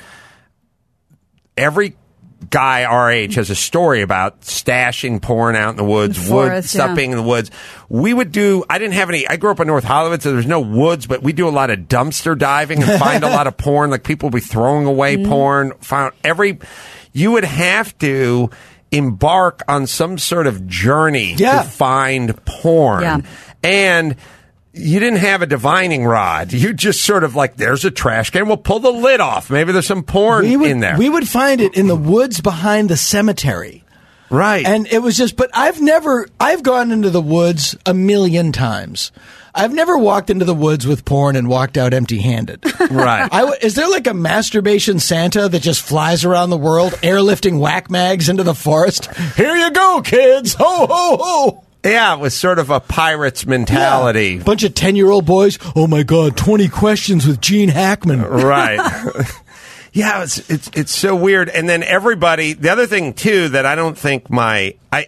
every guy our age has a story about stashing porn out in the woods, The wood forest, stuff yeah. being in the woods. We would do, I didn't have any, I grew up in North Hollywood, so there's no woods, but we do a lot of dumpster diving and find a lot of porn. Like, people would be throwing away Mm-hmm. porn. Found every, you would have to embark on some sort of journey Yeah. to find porn. Yeah. And you didn't have a divining rod. You just sort of like, there's a trash can. We'll pull the lid off. Maybe there's some porn We would, in there. we would find it in the woods behind the cemetery. Right. And it was just, but I've never, I've gone into the woods a million times. I've never walked into the woods with porn and walked out empty-handed. Right. I w- is there like a masturbation Santa that just flies around the world, airlifting whack mags into the forest? Here you go, kids! Ho, ho, ho! Yeah, it was sort of a pirate's mentality. Yeah. Bunch of ten-year-old boys. Oh my God! Twenty questions with Gene Hackman. Right. Yeah, it's it's it's so weird. And then everybody. The other thing too that I don't think my I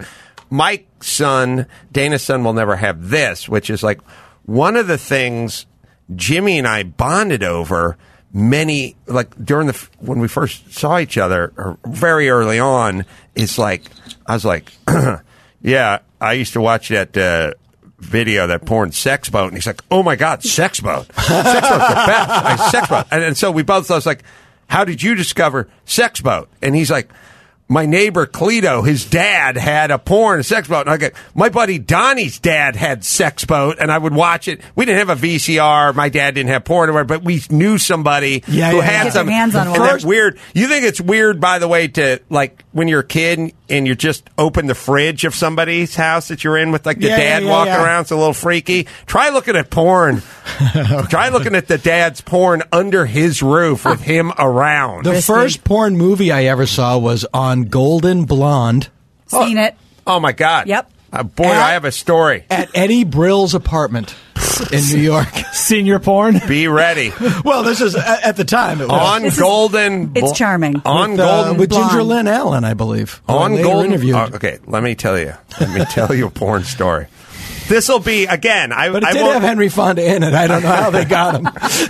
my son Dana's son will never have this, which is like one of the things Jimmy and I bonded over. Many like during the when we first saw each other, or very early on, is like I was like, yeah, I used to watch that uh, video, that porn Sex Boat, and he's like, oh my God, Sex Boat, Sex Boat's the best, I, Sex Boat, and, and so we both. I was like, how did you discover Sex Boat? And he's like, my neighbor Cleto, his dad had a porn Sex Boat. And I go, my buddy Donnie's dad had Sex Boat, and I would watch it. We didn't have a V C R. My dad didn't have porn, or whatever, but we knew somebody Yeah, who yeah, had yeah. some. Get your hands on and one. that's weird. You think it's weird, by the way, to like when you're a kid and you just open the fridge of somebody's house that you're in with like the Yeah, dad yeah, walking yeah. around. It's a little freaky. Try looking at porn. Try looking at the dad's porn under his roof with him around. The first porn movie I ever saw was on Golden Blonde Seen it. Oh my God. Yep. Uh, boy, At- I have a story. at Eddie Brill's apartment in New York. Senior porn. Be ready. Well, this is at at the time. It was. On This is- Golden. it's Bl- charming. On with, uh, Golden. with Ginger Blonde. Lynn Allen, I believe. who I on later Golden. interviewed. Oh, okay, let me tell you. Let me tell you a porn story. This will be again. I, But it I did won't. have Henry Fonda in it. I don't know how they got him.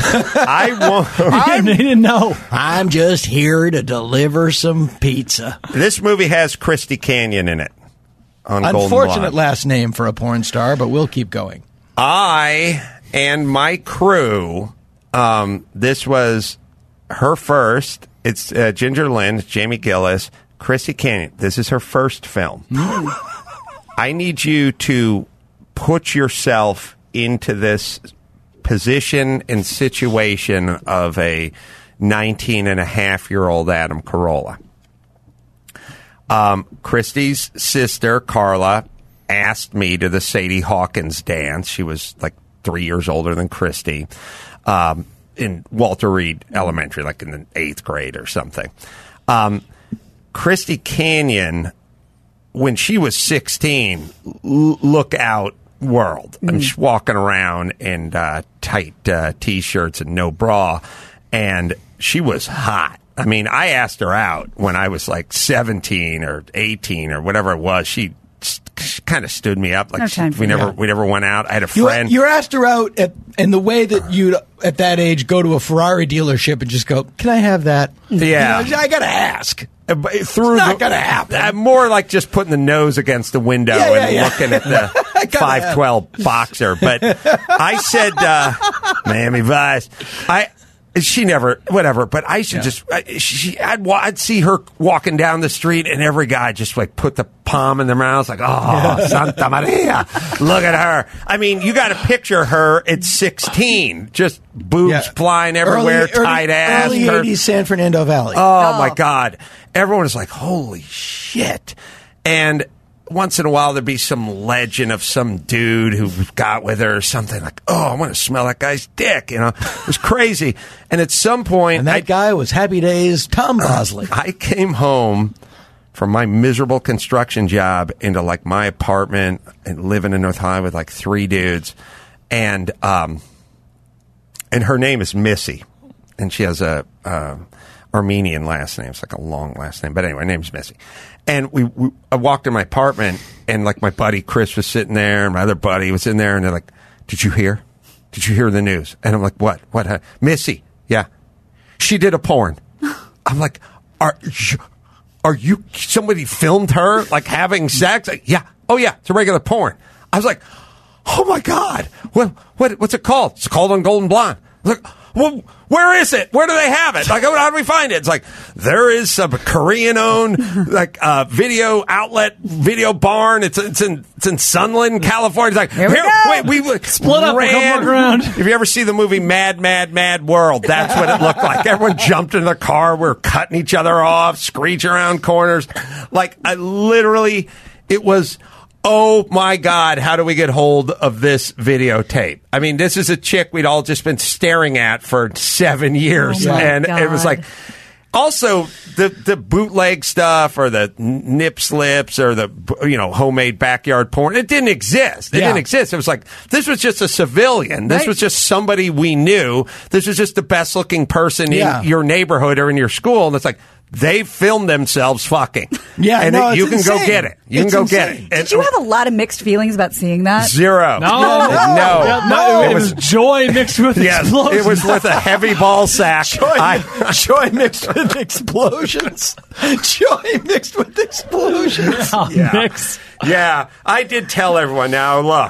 I won't. I didn't know. I'm just here to deliver some pizza. This movie has Christy Canyon in it. On Golden Unfortunate Blonde. last name for a porn star, but we'll keep going. I and my crew. Um, this was her first. It's uh, Ginger Lynn, Jamie Gillis, Chrissy Canyon. This is her first film. I need you to put yourself into this position and situation of a nineteen and a half year old Adam Carolla. Um, Christy's sister, Carla, asked me to the Sadie Hawkins dance. She was like three years older than Christy, um, in Walter Reed Elementary, like in the eighth grade or something. Um, Christy Canyon, when she was sixteen, l- look out world. Mm. I mean, she's walking around in uh, tight uh, T-shirts and no bra, and she was hot. I mean, I asked her out when I was like seventeen or eighteen or whatever it was. She, she kind of stood me up. Like No she, time for we never that. we never went out. I had a You, friend. you asked her out at, in the way that you'd, at that age, go to a Ferrari dealership and just go, can I have that? Yeah. You know, I got to ask. Uh, but through It's not the- gonna happen. uh, more like just putting the nose against the window Yeah, yeah, and yeah. looking at the five twelve boxer. But I said, uh, Miami Vice. I. She never, whatever. But I should Yeah. just. I, she, I'd, wa- I'd see her walking down the street, and every guy just like put the palm in their mouth, like, "Oh, Santa Maria, look at her." I mean, you got to picture her at sixteen, just boobs Yeah. flying everywhere, Early- early- tight ass. Early her- eighties San Fernando Valley. Oh, my God. Everyone is like, holy shit. And once in a while, there'd be some legend of some dude who got with her or something like, oh, I want to smell that guy's dick. You know, it was crazy. And at some point, And that I, guy was Happy Days Tom Bosley. I came home from my miserable construction job into like my apartment and living in North Hollywood with like three dudes. And, um, and her name is Missy. And she has a, uh, Armenian last name. It's like a long last name. But anyway, her name's Missy. And we, we, I walked in my apartment, and like my buddy Chris was sitting there, and my other buddy was in there, and they're like, "Did you hear? Did you hear the news?" And I'm like, "What? What? Huh? Missy? Yeah, she did a porn." I'm like, "Are you, are you? Somebody filmed her like having sex?" Like, yeah. Oh yeah, it's a regular porn. I was like, "Oh my God, what? What? What's it called?" It's called On Golden Blonde. I was like, well, where is it? Where do they have it? Like, how do we find it? It's like, there is some Korean-owned, like, uh, video outlet, video barn. It's, it's in, it's in Sunland, California. It's like, Here we here, go. wait, we Split up, we'll come ran. walk around. If you ever see the movie Mad, Mad, Mad World, that's what it looked like. Everyone jumped in their car. We were cutting each other off, screeching around corners. Like, I literally, it was, oh my God, how do we get hold of this videotape? I mean, this is a chick we'd all just been staring at for seven years. Oh my and God. it was like, also the, the bootleg stuff or the nip slips or the, you know, homemade backyard porn, it didn't exist. It Yeah. didn't exist. It was like, this was just a civilian. This Right. was just somebody we knew. This was just the best looking person Yeah. in your neighborhood or in your school. And it's like, they filmed themselves fucking. Yeah, and no, it- you it's can go insane. get it. You It's can go get insane. it. Did you have a lot of mixed feelings about seeing that? Zero. No, no, Yeah, no, it, was, joy mixed with yes, explosions. it was with a heavy ball sack. Joy, I- joy mixed with explosions. Joy mixed with explosions. Yeah, Yeah. mix. Yeah, I did tell everyone. Now look,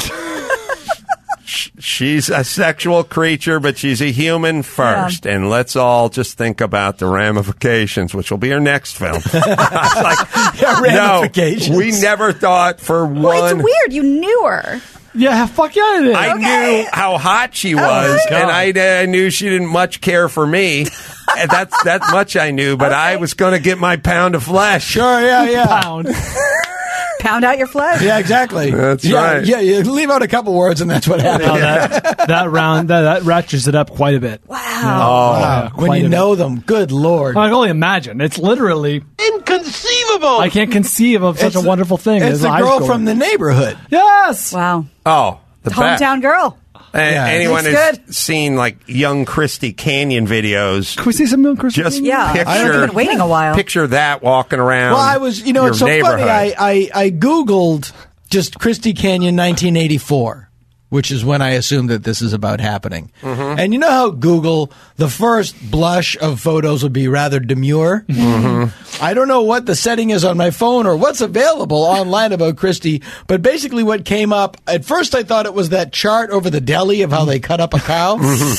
sh- she's a sexual creature, but she's a human first, and let's all just think about the ramifications, which will be our next film. I was like, Yeah, no, ramifications. we never thought for one. Well, it's weird. You knew her. Yeah, fuck yeah, it is. I knew how hot she was, God. and I, I knew she didn't much care for me. And that's that much I knew, but I was going to get my pound of flesh. Sure, yeah, yeah. Pound. Pound out your flesh. Yeah, exactly. That's yeah, right. Yeah, you leave out a couple words, and that's what happens. No, that, that round, that, that ratchets it up quite a bit. Wow. Oh, Yeah, when quite you a know them, good Lord. I can only imagine. It's literally Inconceivable! I can't conceive of such It's a wonderful thing It's as the high girl school. from the neighborhood. Yes. Wow. oh, the best. Hometown girl. And Yeah. anyone Looks has good. seen like young Christy Canyon videos, Can we see some Milk Christmas? just Yeah. picture, I've been waiting a while. picture that walking around. Well, I was, you know, your it's so neighborhood. funny. I, I, I Googled just Christy Canyon nineteen eighty-four, which is when I assumed that this is about happening. Mm-hmm. And you know how Google, the first blush of photos would be rather demure? Mm-hmm. I don't know what the setting is on my phone or what's available online about Christy, but basically what came up, at first I thought it was that chart over the deli of how they cut up a cow.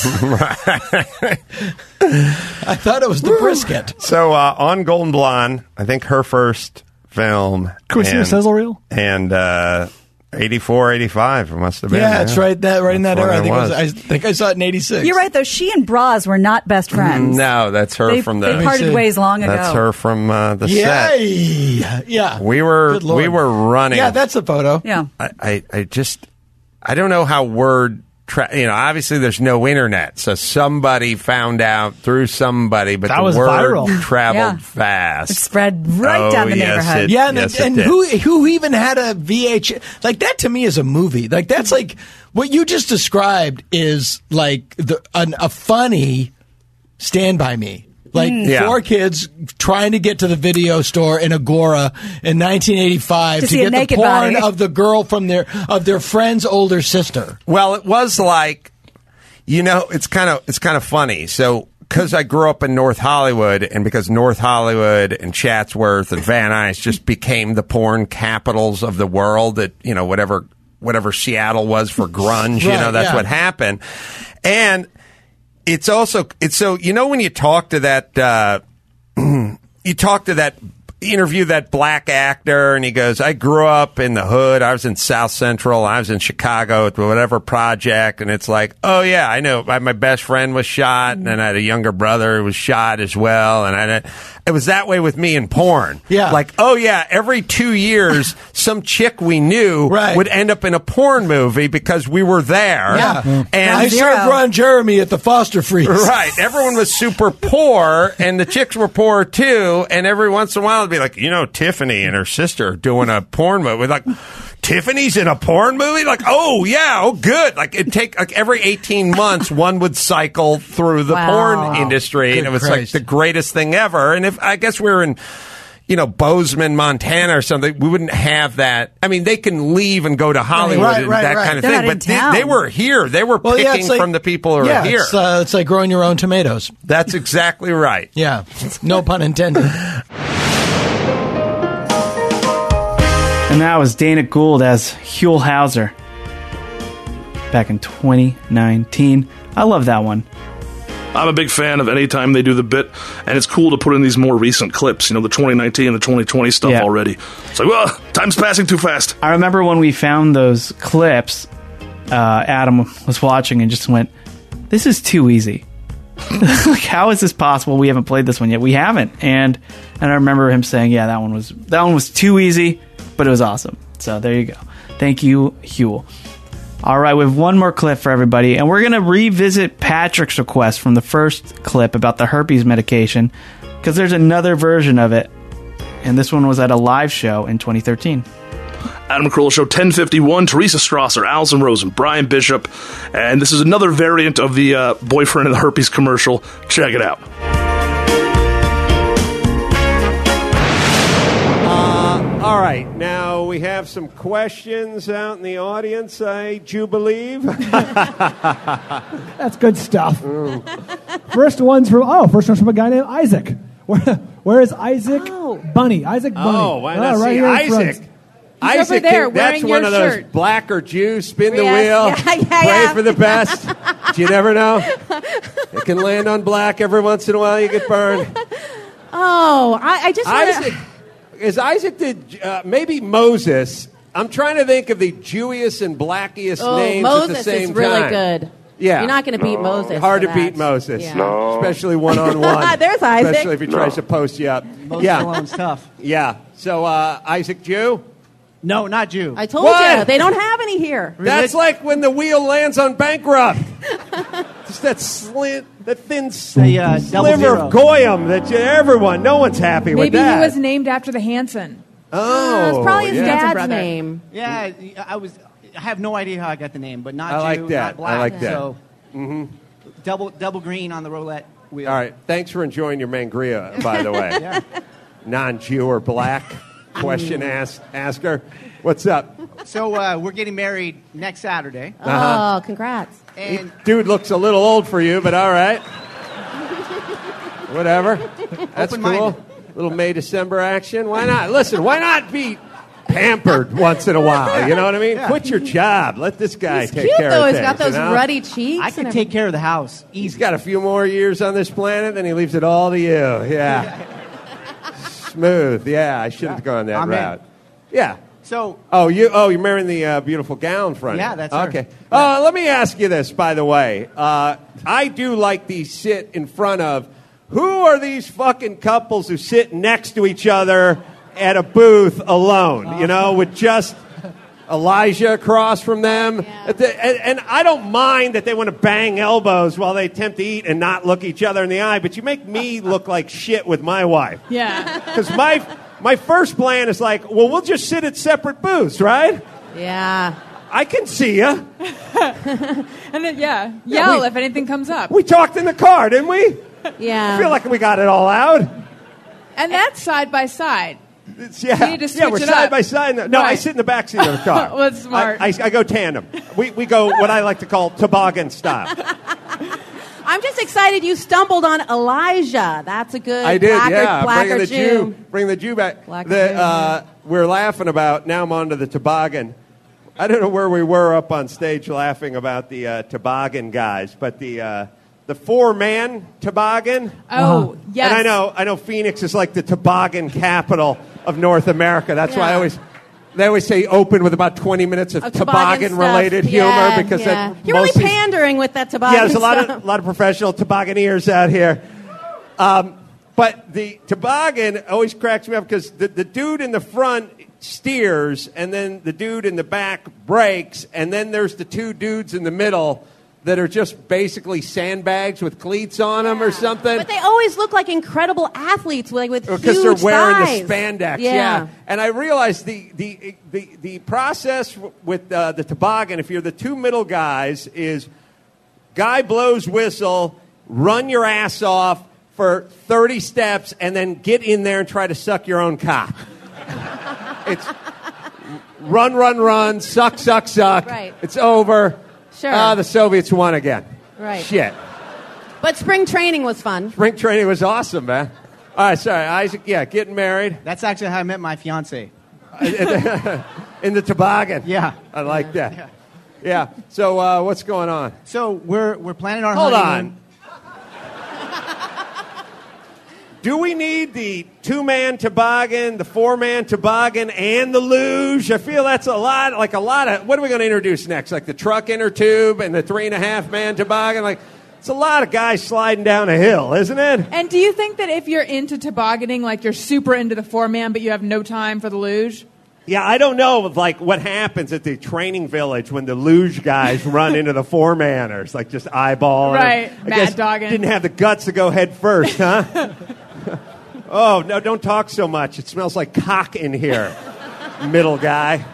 I thought it was the brisket. So uh, on Golden Blonde, I think her first film. Can we see a and- sizzle reel? And uh, eighty-four, eighty-five. It must have been. Yeah, it's right that right in that That's era. I when think, it it was, was. I think I saw it in eighty-six. You're right, though. She and Bras were not best friends. No, that's her They- from the. they parted ways long ago. That's her from uh, the yeah, set. yeah, yeah. We were Good Lord. we were running. Yeah, that's a photo. Yeah. I, I, I just I don't know how word. Tra- you know, obviously there's no internet, so somebody found out through somebody, but That the was word viral. traveled Yeah. fast. It spread right Oh, down the yes, neighborhood. it- Yeah, and, yes, it and did. who who even had a V H? Like that to me is a movie. Like that's like what you just described is like the an, a funny Stand By Me. Like Mm. Yeah. four kids trying to get to the video store in Agora in nineteen eighty-five To to, see a get the naked porn body. of the girl from their of their friend's older sister. Well, it was like, you know, it's kind of it's kind of funny. So, because I grew up in North Hollywood, and because North Hollywood and Chatsworth and Van Nuys just became the porn capitals of the world, that you know, whatever whatever Seattle was for grunge, you Right, know, that's yeah. what happened. And it's also it's so you know when you talk to that uh, you talk to that interview that black actor, and he goes, I grew up in the hood. I was in South Central. I was in Chicago at whatever project. And it's like, oh, yeah, I know. My, my best friend was shot, and then I had a younger brother who was shot as well. And I, it was that way with me in porn. Yeah. Like, oh, yeah, every two years, some chick we knew Right. would end up in a porn movie because we were there. Yeah, And I served Ron Jeremy at the Foster Freeze. Right. Everyone was super poor, and the chicks were poor too. And every once in a while, it'd be like, you know, Tiffany and her sister are doing a porn movie. Like, Tiffany's in a porn movie? Like, oh, yeah, oh, good. Like, it'd take, like, every eighteen months, one would cycle through the Wow. porn industry. Good and it was Christ. like the greatest thing ever. And if, I guess we were in, you know, Bozeman, Montana or something, we wouldn't have that. I mean, they can leave and go to Hollywood Right, and right, that right. kind of They're thing. not in But they, town. they were here. They were Well, yeah, picking it's like- from the people who yeah, are here. It's, uh, it's like growing your own tomatoes. That's exactly right. Yeah, no pun intended. And that was Dana Gould as Huell Hauser back in twenty nineteen. I love that one. I'm a big fan of any time they do the bit, and it's cool to put in these more recent clips, you know, the twenty nineteen and the twenty twenty stuff Yeah. already. It's like, well, time's passing too fast. I remember when we found those clips, uh, Adam was watching and just went, this is too easy. Like, how is this possible? We haven't played this one yet. We haven't. And and I remember him saying, yeah, that one was that one was too easy, but it was awesome. So there you go. Thank you, Huell. All right, we have one more clip for everybody, and we're going to revisit Patrick's request from the first clip about the herpes medication, because there's another version of it, and this one was at a live show in twenty thirteen. Adam Carolla Show ten fifty-one, Teresa Strasser, Allison Rosen, Brian Bishop, and this is another variant of the uh, boyfriend of the herpes commercial. Check it out. All right, now we have some questions out in the audience, I do believe. That's good stuff. First one's from oh, first one's from a guy named Isaac. Where, where is Isaac Bunny? Isaac Bunny. Oh, why Ah, not right see here in front. Isaac? Isaac, over there can- that's wearing one your of those shirt. black or Jew, spin the Yes. wheel, Yeah, yeah, pray yeah. for the best. You never know. It can land on black every once in a while. You get burned. Oh, I, I just wanna, Isaac is Isaac the uh, maybe Moses? I'm trying to think of the Jewiest and blackiest Oh, names Moses at the same is really time. good. Yeah, You're not going to beat Moses. Hard for to that. beat Moses, Yeah. no. Especially one on one. There's Isaac. Especially if he tries to post you up. Moses yeah, alone's tough. Yeah. So uh, Isaac Jew. No, not Jew. I told What? you they don't have any here. That's like when the wheel lands on bankrupt. Just that slant, that thin The, uh, double sliver zero. of goyim that you, everyone, no one's happy with Maybe that. he was named after the Hanson. Oh, it's probably his yeah. dad's brother. name. Yeah, I was. I have no idea how I got the name, but not I like Jew, that. not black. I like that. So Mm-hmm. double double green on the roulette wheel. All right. Thanks for enjoying your mangria, by the way. Yeah. Non-Jew or black question ask, asker. What's up? So uh, we're getting married next Saturday. Uh-huh. Oh, congrats. And Dude looks a little old for you, but all right. Whatever. That's Open-minded. cool. Little May December action. Why not? Listen, why not be pampered once in a while? You know what I mean? Yeah. Quit your job. Let this guy He's take cute care though. of He's things. got those you know? ruddy cheeks. I and can everything. take care of the house. He's got a few more years on this planet, then he leaves it all to you. Yeah. Smooth. Yeah, I should have gone that I'm in. route. Yeah. So. Oh, you. Oh, you're marrying the uh, beautiful gal in front. Yeah, of you. that's her. okay. Uh, let me ask you this, by the way. Uh, I do like these sit in front of. Who are these fucking couples who sit next to each other at a booth alone? You know, with just Elijah across from them. And, and I don't mind that they want to bang elbows while they attempt to eat and not look each other in the eye, but you make me look like shit with my wife. Yeah. Because my, my first plan is like, well, we'll just sit at separate booths, right? Yeah. I can see you. And then, yeah, Yeah, yell we- if anything comes up. We talked in the car, didn't we? Yeah. I feel like we got it all out. And that's side by side. It's, yeah, You need to yeah, switch we're it side up. by side. No, I Right. sit in the back seat of the car. Well, that's smart. I, I, I go tandem. We we go what I like to call toboggan style. I'm just excited you stumbled on Elijah. That's a good I did, black yeah. or, black Bringing or the Jew. Jew, bring the Jew back. Black or The, Jew, uh, we're laughing about. Now I'm on to the toboggan. I don't know where we were up on stage laughing about the uh, toboggan guys, but the uh, the four man toboggan. Oh, yes. And I know I know Phoenix is like the toboggan capital of North America. That's why I Yeah. always. They always say open with about twenty minutes of, Of toboggan toboggan-related stuff. humor Yeah, because yeah. that You're really mostly- pandering with that toboggan yeah, there's a lot stuff. of a lot of professional tobogganeers out here. Um, but the toboggan always cracks me up because the, the dude in the front steers, and then the dude in the back brakes, and then there's the two dudes in the middle that are just basically sandbags with cleats on them or something. But they always look like incredible athletes, like with Because huge they're wearing thighs. the spandex, Yeah. yeah. And I realized the the the, the process w- with uh, the toboggan, if you're the two middle guys, is guy blows whistle, run your ass off for thirty steps, and then get in there and try to suck your own cock. It's run, run, run, suck, suck, suck. Right. It's over. Sure. Ah, the Soviets won again. Right. Shit. But spring training was fun. Spring training was awesome, man. All right, sorry, Isaac. Yeah, getting married. That's actually how I met my fiance. In the toboggan. Yeah. I like that. Yeah. yeah. So uh, what's going on? So we're we're planning our Hold honeymoon. on. Do we need the two-man toboggan, the four-man toboggan, and the luge? I feel that's a lot, like a lot of, what are we going to introduce next? Like the truck inner tube and the three-and-a-half-man toboggan? Like, it's a lot of guys sliding down a hill, isn't it? And do you think that if you're into tobogganing, like you're super into the four man, but you have no time for the luge? Yeah, I don't know, like, what happens at the training village when the luge guys run into the four-manners, like just eyeballing. Right, I mad guess dogging. Didn't have the guts to go head first, huh? Oh, no, don't talk so much. It smells like cock in here, middle guy.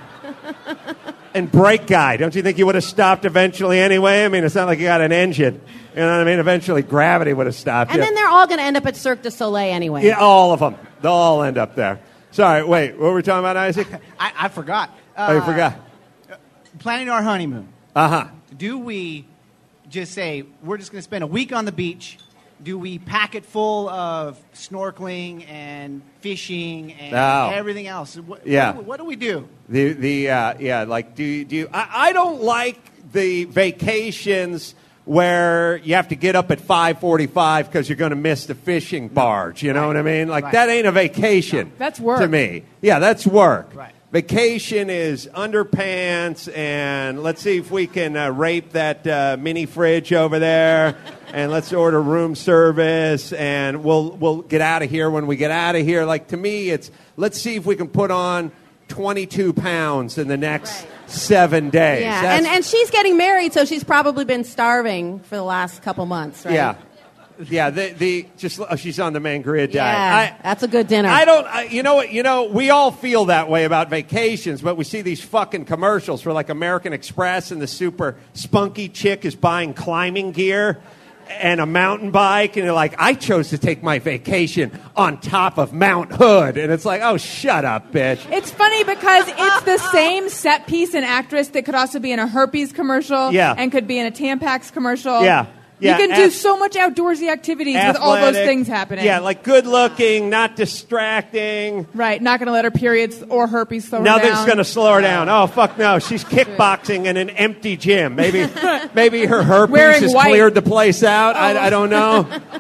And brake guy. Don't you think you would have stopped eventually anyway? I mean, it's not like you got an engine. You know what I mean? Eventually, gravity would have stopped And you. then they're all going to end up at Cirque du Soleil anyway. Yeah, all of them. They'll all end up there. Sorry, wait, what were we talking about, Isaac? I, I forgot. oh, you Uh, forgot. Planning our honeymoon. Uh-huh. Do we just say we're just going to spend a week on the beach? Do we pack it full of snorkeling and fishing and No. everything else? What, Yeah. what, do we, what do we do? The the uh, yeah, like do you, do you, I, I don't like the vacations where you have to get up at five forty-five because you're going to miss the fishing barge. You know what I mean? Like Right. that ain't a vacation. That's work. to me. Yeah, that's work. Right. Vacation is underpants and let's see if we can uh, rape that uh, mini fridge over there. And let's order room service, and we'll we'll get out of here when we get out of here. Like to me, it's let's see if we can put on twenty-two pounds in the next seven days. Yeah, That's- and, and she's getting married, so she's probably been starving for the last couple months, right? yeah, yeah. The the just oh, she's on the Mangria diet. Yeah, I, that's a good dinner. I don't. I, you know what? You know we all feel that way about vacations, but we see these fucking commercials for like American Express, and the super spunky chick is buying climbing gear and a mountain bike, and you're like, I chose to take my vacation on top of Mount Hood, and it's like, oh, shut up, bitch. It's funny because it's the same set piece and actress that could also be in a herpes commercial Yeah. and could be in a Tampax commercial. Yeah. Yeah, you can do ath- so much outdoorsy activities with all those Athletic. things happening. Yeah, like good looking, not distracting. Right, not going to let her periods or herpes slow her Nothing's down. going to slow her down. Oh, fuck no. She's kickboxing in an empty gym. Maybe maybe her herpes Wearing has white. cleared the place out. I, I don't know.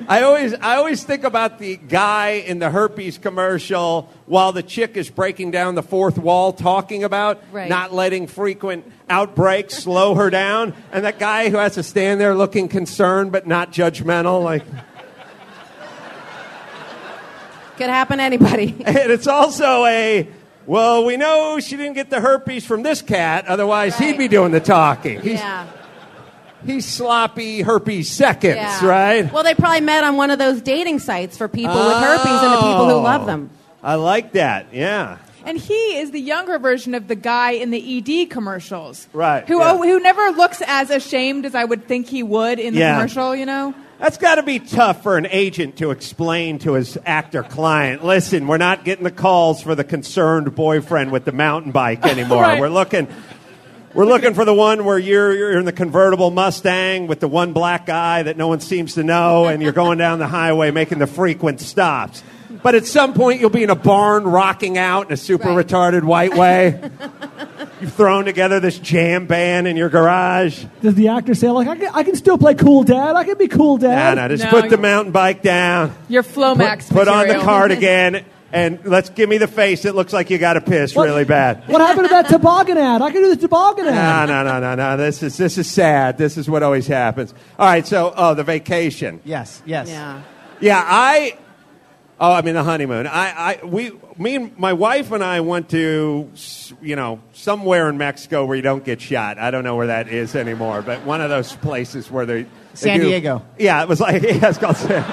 I always, I always think about the guy in the herpes commercial while the chick is breaking down the fourth wall, talking about Right. not letting frequent outbreaks slow her down, and that guy who has to stand there looking concerned but not judgmental, like. Could happen to anybody. And it's also a, well, we know she didn't get the herpes from this cat, otherwise he'd be doing the talking. He's, yeah. he's sloppy herpes seconds, Yeah. right? Well, they probably met on one of those dating sites for people with herpes and the people who love them. I like that, yeah. And he is the younger version of the guy in the E D commercials. Right. Who yeah. oh, who never looks as ashamed as I would think he would in the Yeah. commercial, you know? That's got to be tough for an agent to explain to his actor client, listen, we're not getting the calls for the concerned boyfriend with the mountain bike anymore. Right. We're looking we're looking for the one where you're you're in the convertible Mustang with the one black guy that no one seems to know, and you're going down the highway making the frequent stops. But at some point you'll be in a barn rocking out in a super Right. retarded white way. You've thrown together this jam band in your garage. Does the actor say, like, I can, I can still play cool dad? I can be cool dad? No, no, just No, put the you- mountain bike down. Your Flomax Put, put on the material. cardigan, and let's give me the face. It looks like you got to piss What- really bad. What happened to that toboggan ad? I can do the toboggan No, ad. no, no, no, no. This is this is sad. This is what always happens. All right, so oh, the vacation. Yes, yes. Yeah. Yeah, I. Oh, I mean the honeymoon. I, I, we, me and my wife and I went to, you know, somewhere in Mexico where you don't get shot. I don't know where that is anymore, but one of those places where they. they San do- Diego. Yeah, it was like yeah, it's called San.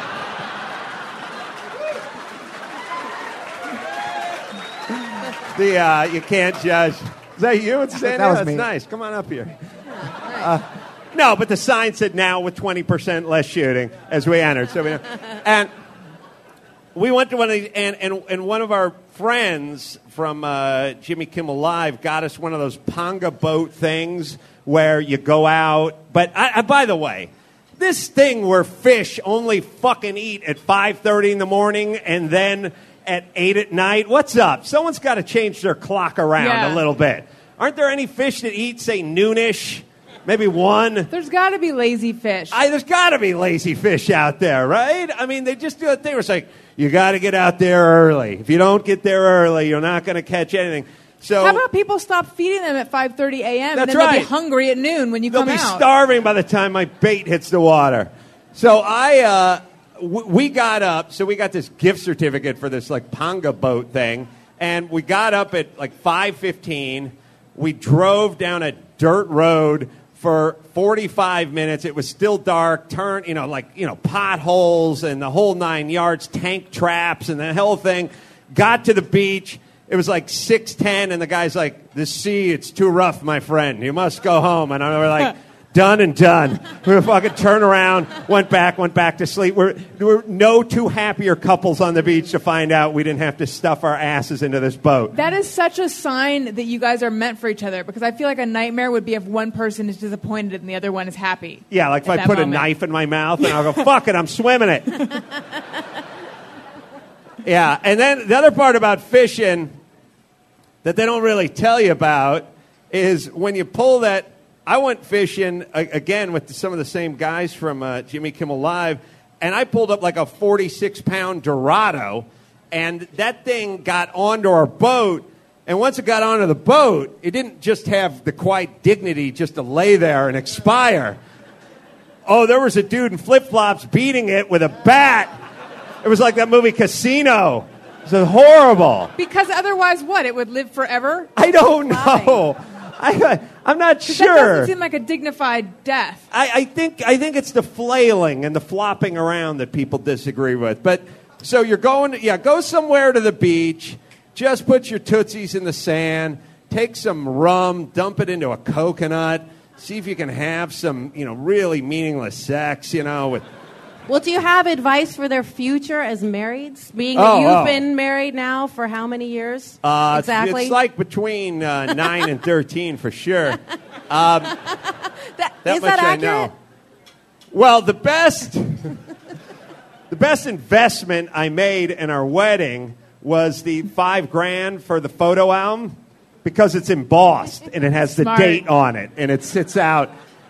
The uh, you can't judge. Is that you? It's San That was Diego. me. That's nice. Come on up here. Uh, no, but the sign said now with twenty percent less shooting as we entered. So we and we went to one of these, and, and, and one of our friends from uh, Jimmy Kimmel Live got us one of those Ponga boat things where you go out. But I, I, by the way, this thing where fish only fucking eat at five thirty in the morning and then at eight at night. What's up? Someone's got to change their clock around Yeah. a little bit. Aren't there any fish that eat, say, noonish? Maybe one? There's got to be lazy fish. I, there's got to be lazy fish out there, right? I mean, they just do a thing where it's like, you got to get out there early. If you don't get there early, you're not going to catch anything. So How about people stop feeding them at five thirty a.m. and That's then they'll right. be hungry at noon when you they'll come be out? starving by the time my bait hits the water. So I, uh, w- we got up. So we got this gift certificate for this like Ponga boat thing, and we got up at like five fifteen. We drove down a dirt road for forty-five minutes. It was still dark. Turn, you know, like you know, potholes and the whole nine yards, tank traps and the whole thing. Got to the beach. It was like six ten, and the guy's like, "The sea, it's too rough, my friend. You must go home." And I was like, "Done and done." We were fucking turned around, went back, went back to sleep. We're, there were no two happier couples on the beach to find out we didn't have to stuff our asses into this boat. That is such a sign that you guys are meant for each other, because I feel like a nightmare would be if one person is disappointed and the other one is happy. Yeah, like if at I that put a moment. knife in my mouth and I'll go, "Fuck it, I'm swimming it." Yeah, and then the other part about fishing that they don't really tell you about is when you pull that. I went fishing uh, again with some of the same guys from uh, Jimmy Kimmel Live, and I pulled up like a forty-six pound Dorado, and that thing got onto our boat. And once it got onto the boat, it didn't just have the quiet dignity just to lay there and expire. Oh, there was a dude in flip-flops beating it with a bat. It was like that movie Casino. It was horrible. Because otherwise, what? It would live forever? I don't know. I, I'm not 'Cause sure. That doesn't seem like a dignified death. I, I think I think it's the flailing and the flopping around that people disagree with. But so you're going, yeah, go somewhere to the beach. Just put your tootsies in the sand. Take some rum, dump it into a coconut. See if you can have some, you know, really meaningless sex. You know, with. Well, do you have advice for their future as marrieds? Being Oh, that you've oh. been married now for how many years? Uh, exactly. It's like between uh, nine and thirteen for sure. Um, that, that is much that I accurate? know. Well, the best, the best investment I made in our wedding was the five grand for the photo album because it's embossed and it has the Smart. date on it and it sits out.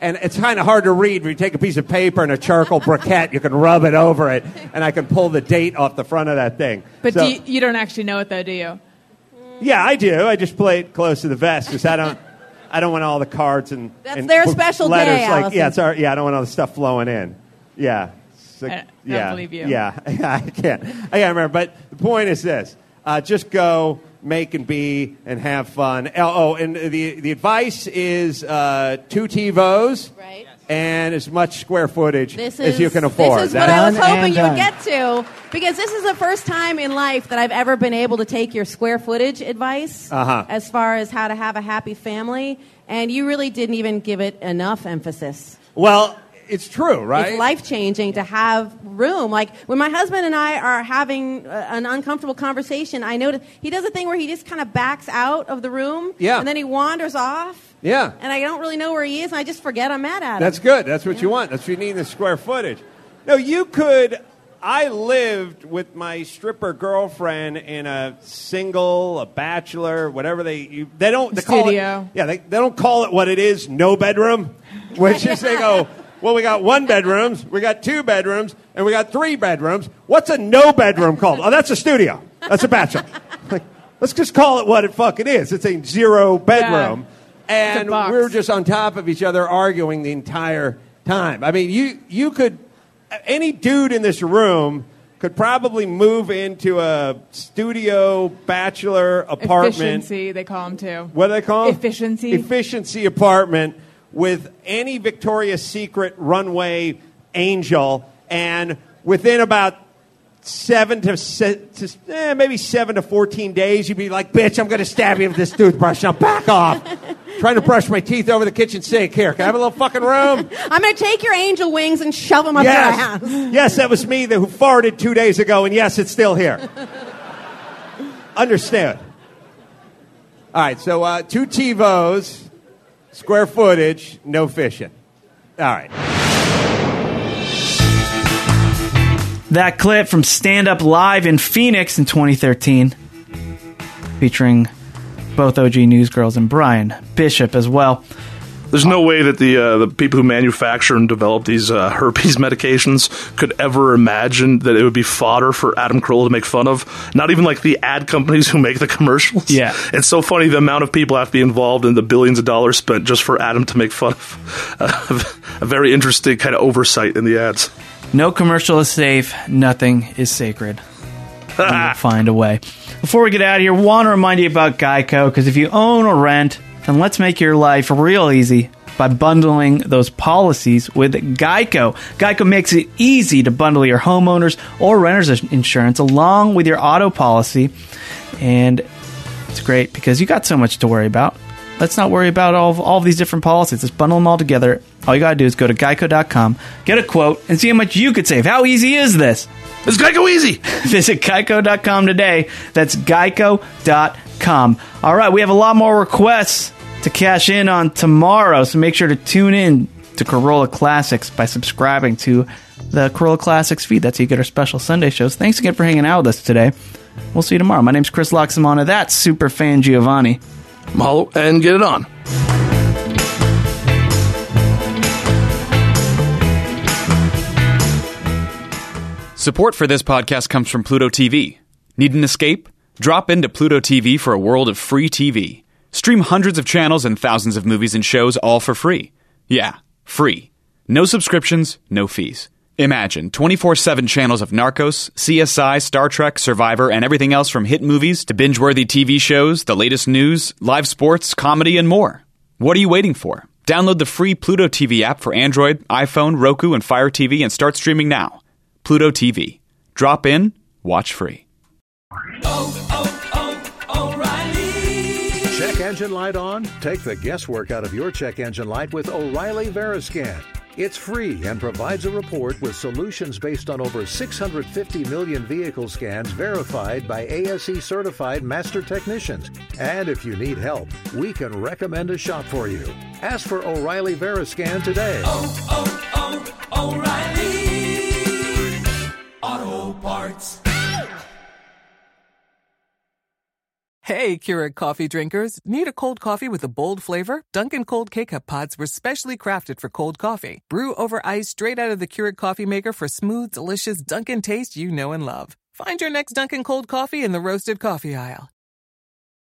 And it's kind of hard to read. If you take a piece of paper and a charcoal briquette, you can rub it over it, and I can pull the date off the front of that thing. But So- do you, you don't actually know it, though, do you? Yeah, I do. I just play it close to the vest because I don't, I don't want all the cards and That's and their b- special letters. day, Like, Allison. yeah, it's our, yeah. I don't want all the stuff flowing in. Yeah, So- I don't yeah, believe you. Yeah, I can't. I can't remember. But the point is this: uh, just go, make and be, and have fun. Oh, oh, and the the advice is uh, two TiVos. Right. And as much square footage This as is, you can afford. This is what That's- I was Done hoping and you would done. get to, because this is the first time in life that I've ever been able to take your square footage advice Uh-huh. as far as how to have a happy family, and you really didn't even give it enough emphasis. Well, it's true, right? It's life-changing to have room. Like, when my husband and I are having uh, an uncomfortable conversation, I notice he does a thing where he just kind of backs out of the room, Yeah. and then he wanders off, Yeah. and I don't really know where he is, and I just forget I'm mad at him. That's good. That's what you want. That's what you need in the square footage. No, you could. I lived with my stripper girlfriend in a single, a bachelor, whatever they you, they don't they call it. Studio. Yeah, they they don't call it what it is. No bedroom, which is they go. Well, we got one bedrooms, we got two bedrooms, and we got three bedrooms. What's a no bedroom called? Oh, that's a studio. That's a bachelor. Like, let's just call it what it fucking is. It's a zero bedroom. And we were just on top of each other arguing the entire time. I mean, you you could, any dude in this room could probably move into a studio bachelor apartment. Efficiency, they call them, too. What do they call it? Efficiency. Efficiency apartment with any Victoria's Secret runway angel, and within about seven to, se- to eh, maybe seven to fourteen days, you'd be like, "Bitch, I'm going to stab you with this toothbrush. Now back off." Trying to brush my teeth over the kitchen sink. Here, can I have a little fucking room? I'm going to take your angel wings and shove them up Yes. your ass. Yes, that was me that, who farted two days ago, and yes, it's still here. Understand. All right, so uh, two TiVos, square footage, no fishing. All right. That clip from Stand Up Live in Phoenix in twenty thirteen, featuring both O G News girls and Brian Bishop as well. There's no way that the uh, the people who manufacture and develop these uh, herpes medications could ever imagine that it would be fodder for Adam Carolla to make fun of. Not even like the ad companies who make the commercials. Yeah. It's so funny the amount of people have to be involved in the billions of dollars spent just for Adam to make fun of. Uh, a very interesting kind of oversight in the ads. No commercial is safe. Nothing is sacred. We'll find a way. Before we get out of here, want to remind you about Geico, because if you own or rent, then let's make your life real easy by bundling those policies with Geico. Geico makes it easy to bundle your homeowners or renters insurance along with your auto policy, and it's great because you got so much to worry about. Let's not worry about all of, all of these different policies. Just bundle them all together. All you got to do is go to geico dot com, get a quote, and see how much you could save. How easy is this? It's Geico easy. Visit geico dot com today. That's geico dot com. All right, we have a lot more requests to cash in on tomorrow, so make sure to tune in to Carolla Classics by subscribing to the Carolla Classics feed. That's how you get our special Sunday shows. Thanks again for hanging out with us today. We'll see you tomorrow. My name's Chris Loxamana. That's Superfan Giovanni. Mahalo, and get it on. Support for this podcast comes from Pluto T V. Need an escape? Drop into Pluto T V for a world of free T V. Stream hundreds of channels and thousands of movies and shows all for free. Yeah, free. No subscriptions, no fees. Imagine twenty-four seven channels of Narcos, C S I, Star Trek, Survivor, and everything else from hit movies to binge-worthy T V shows, the latest news, live sports, comedy, and more. What are you waiting for? Download the free Pluto T V app for Android, iPhone, Roku, and Fire T V and start streaming now. Pluto T V. Drop in, watch free. Check engine light on? Take the guesswork out of your check engine light with O'Reilly Veriscan. It's free and provides a report with solutions based on over six hundred fifty million vehicle scans verified by A S E certified master technicians. And if you need help, we can recommend a shop for you. Ask for O'Reilly Veriscan today. Oh, oh, oh, O'Reilly Auto Parts. Hey, Keurig coffee drinkers. Need a cold coffee with a bold flavor? Dunkin' Cold K-Cup pods were specially crafted for cold coffee. Brew over ice straight out of the Keurig coffee maker for smooth, delicious Dunkin' taste you know and love. Find your next Dunkin' Cold coffee in the roasted coffee aisle.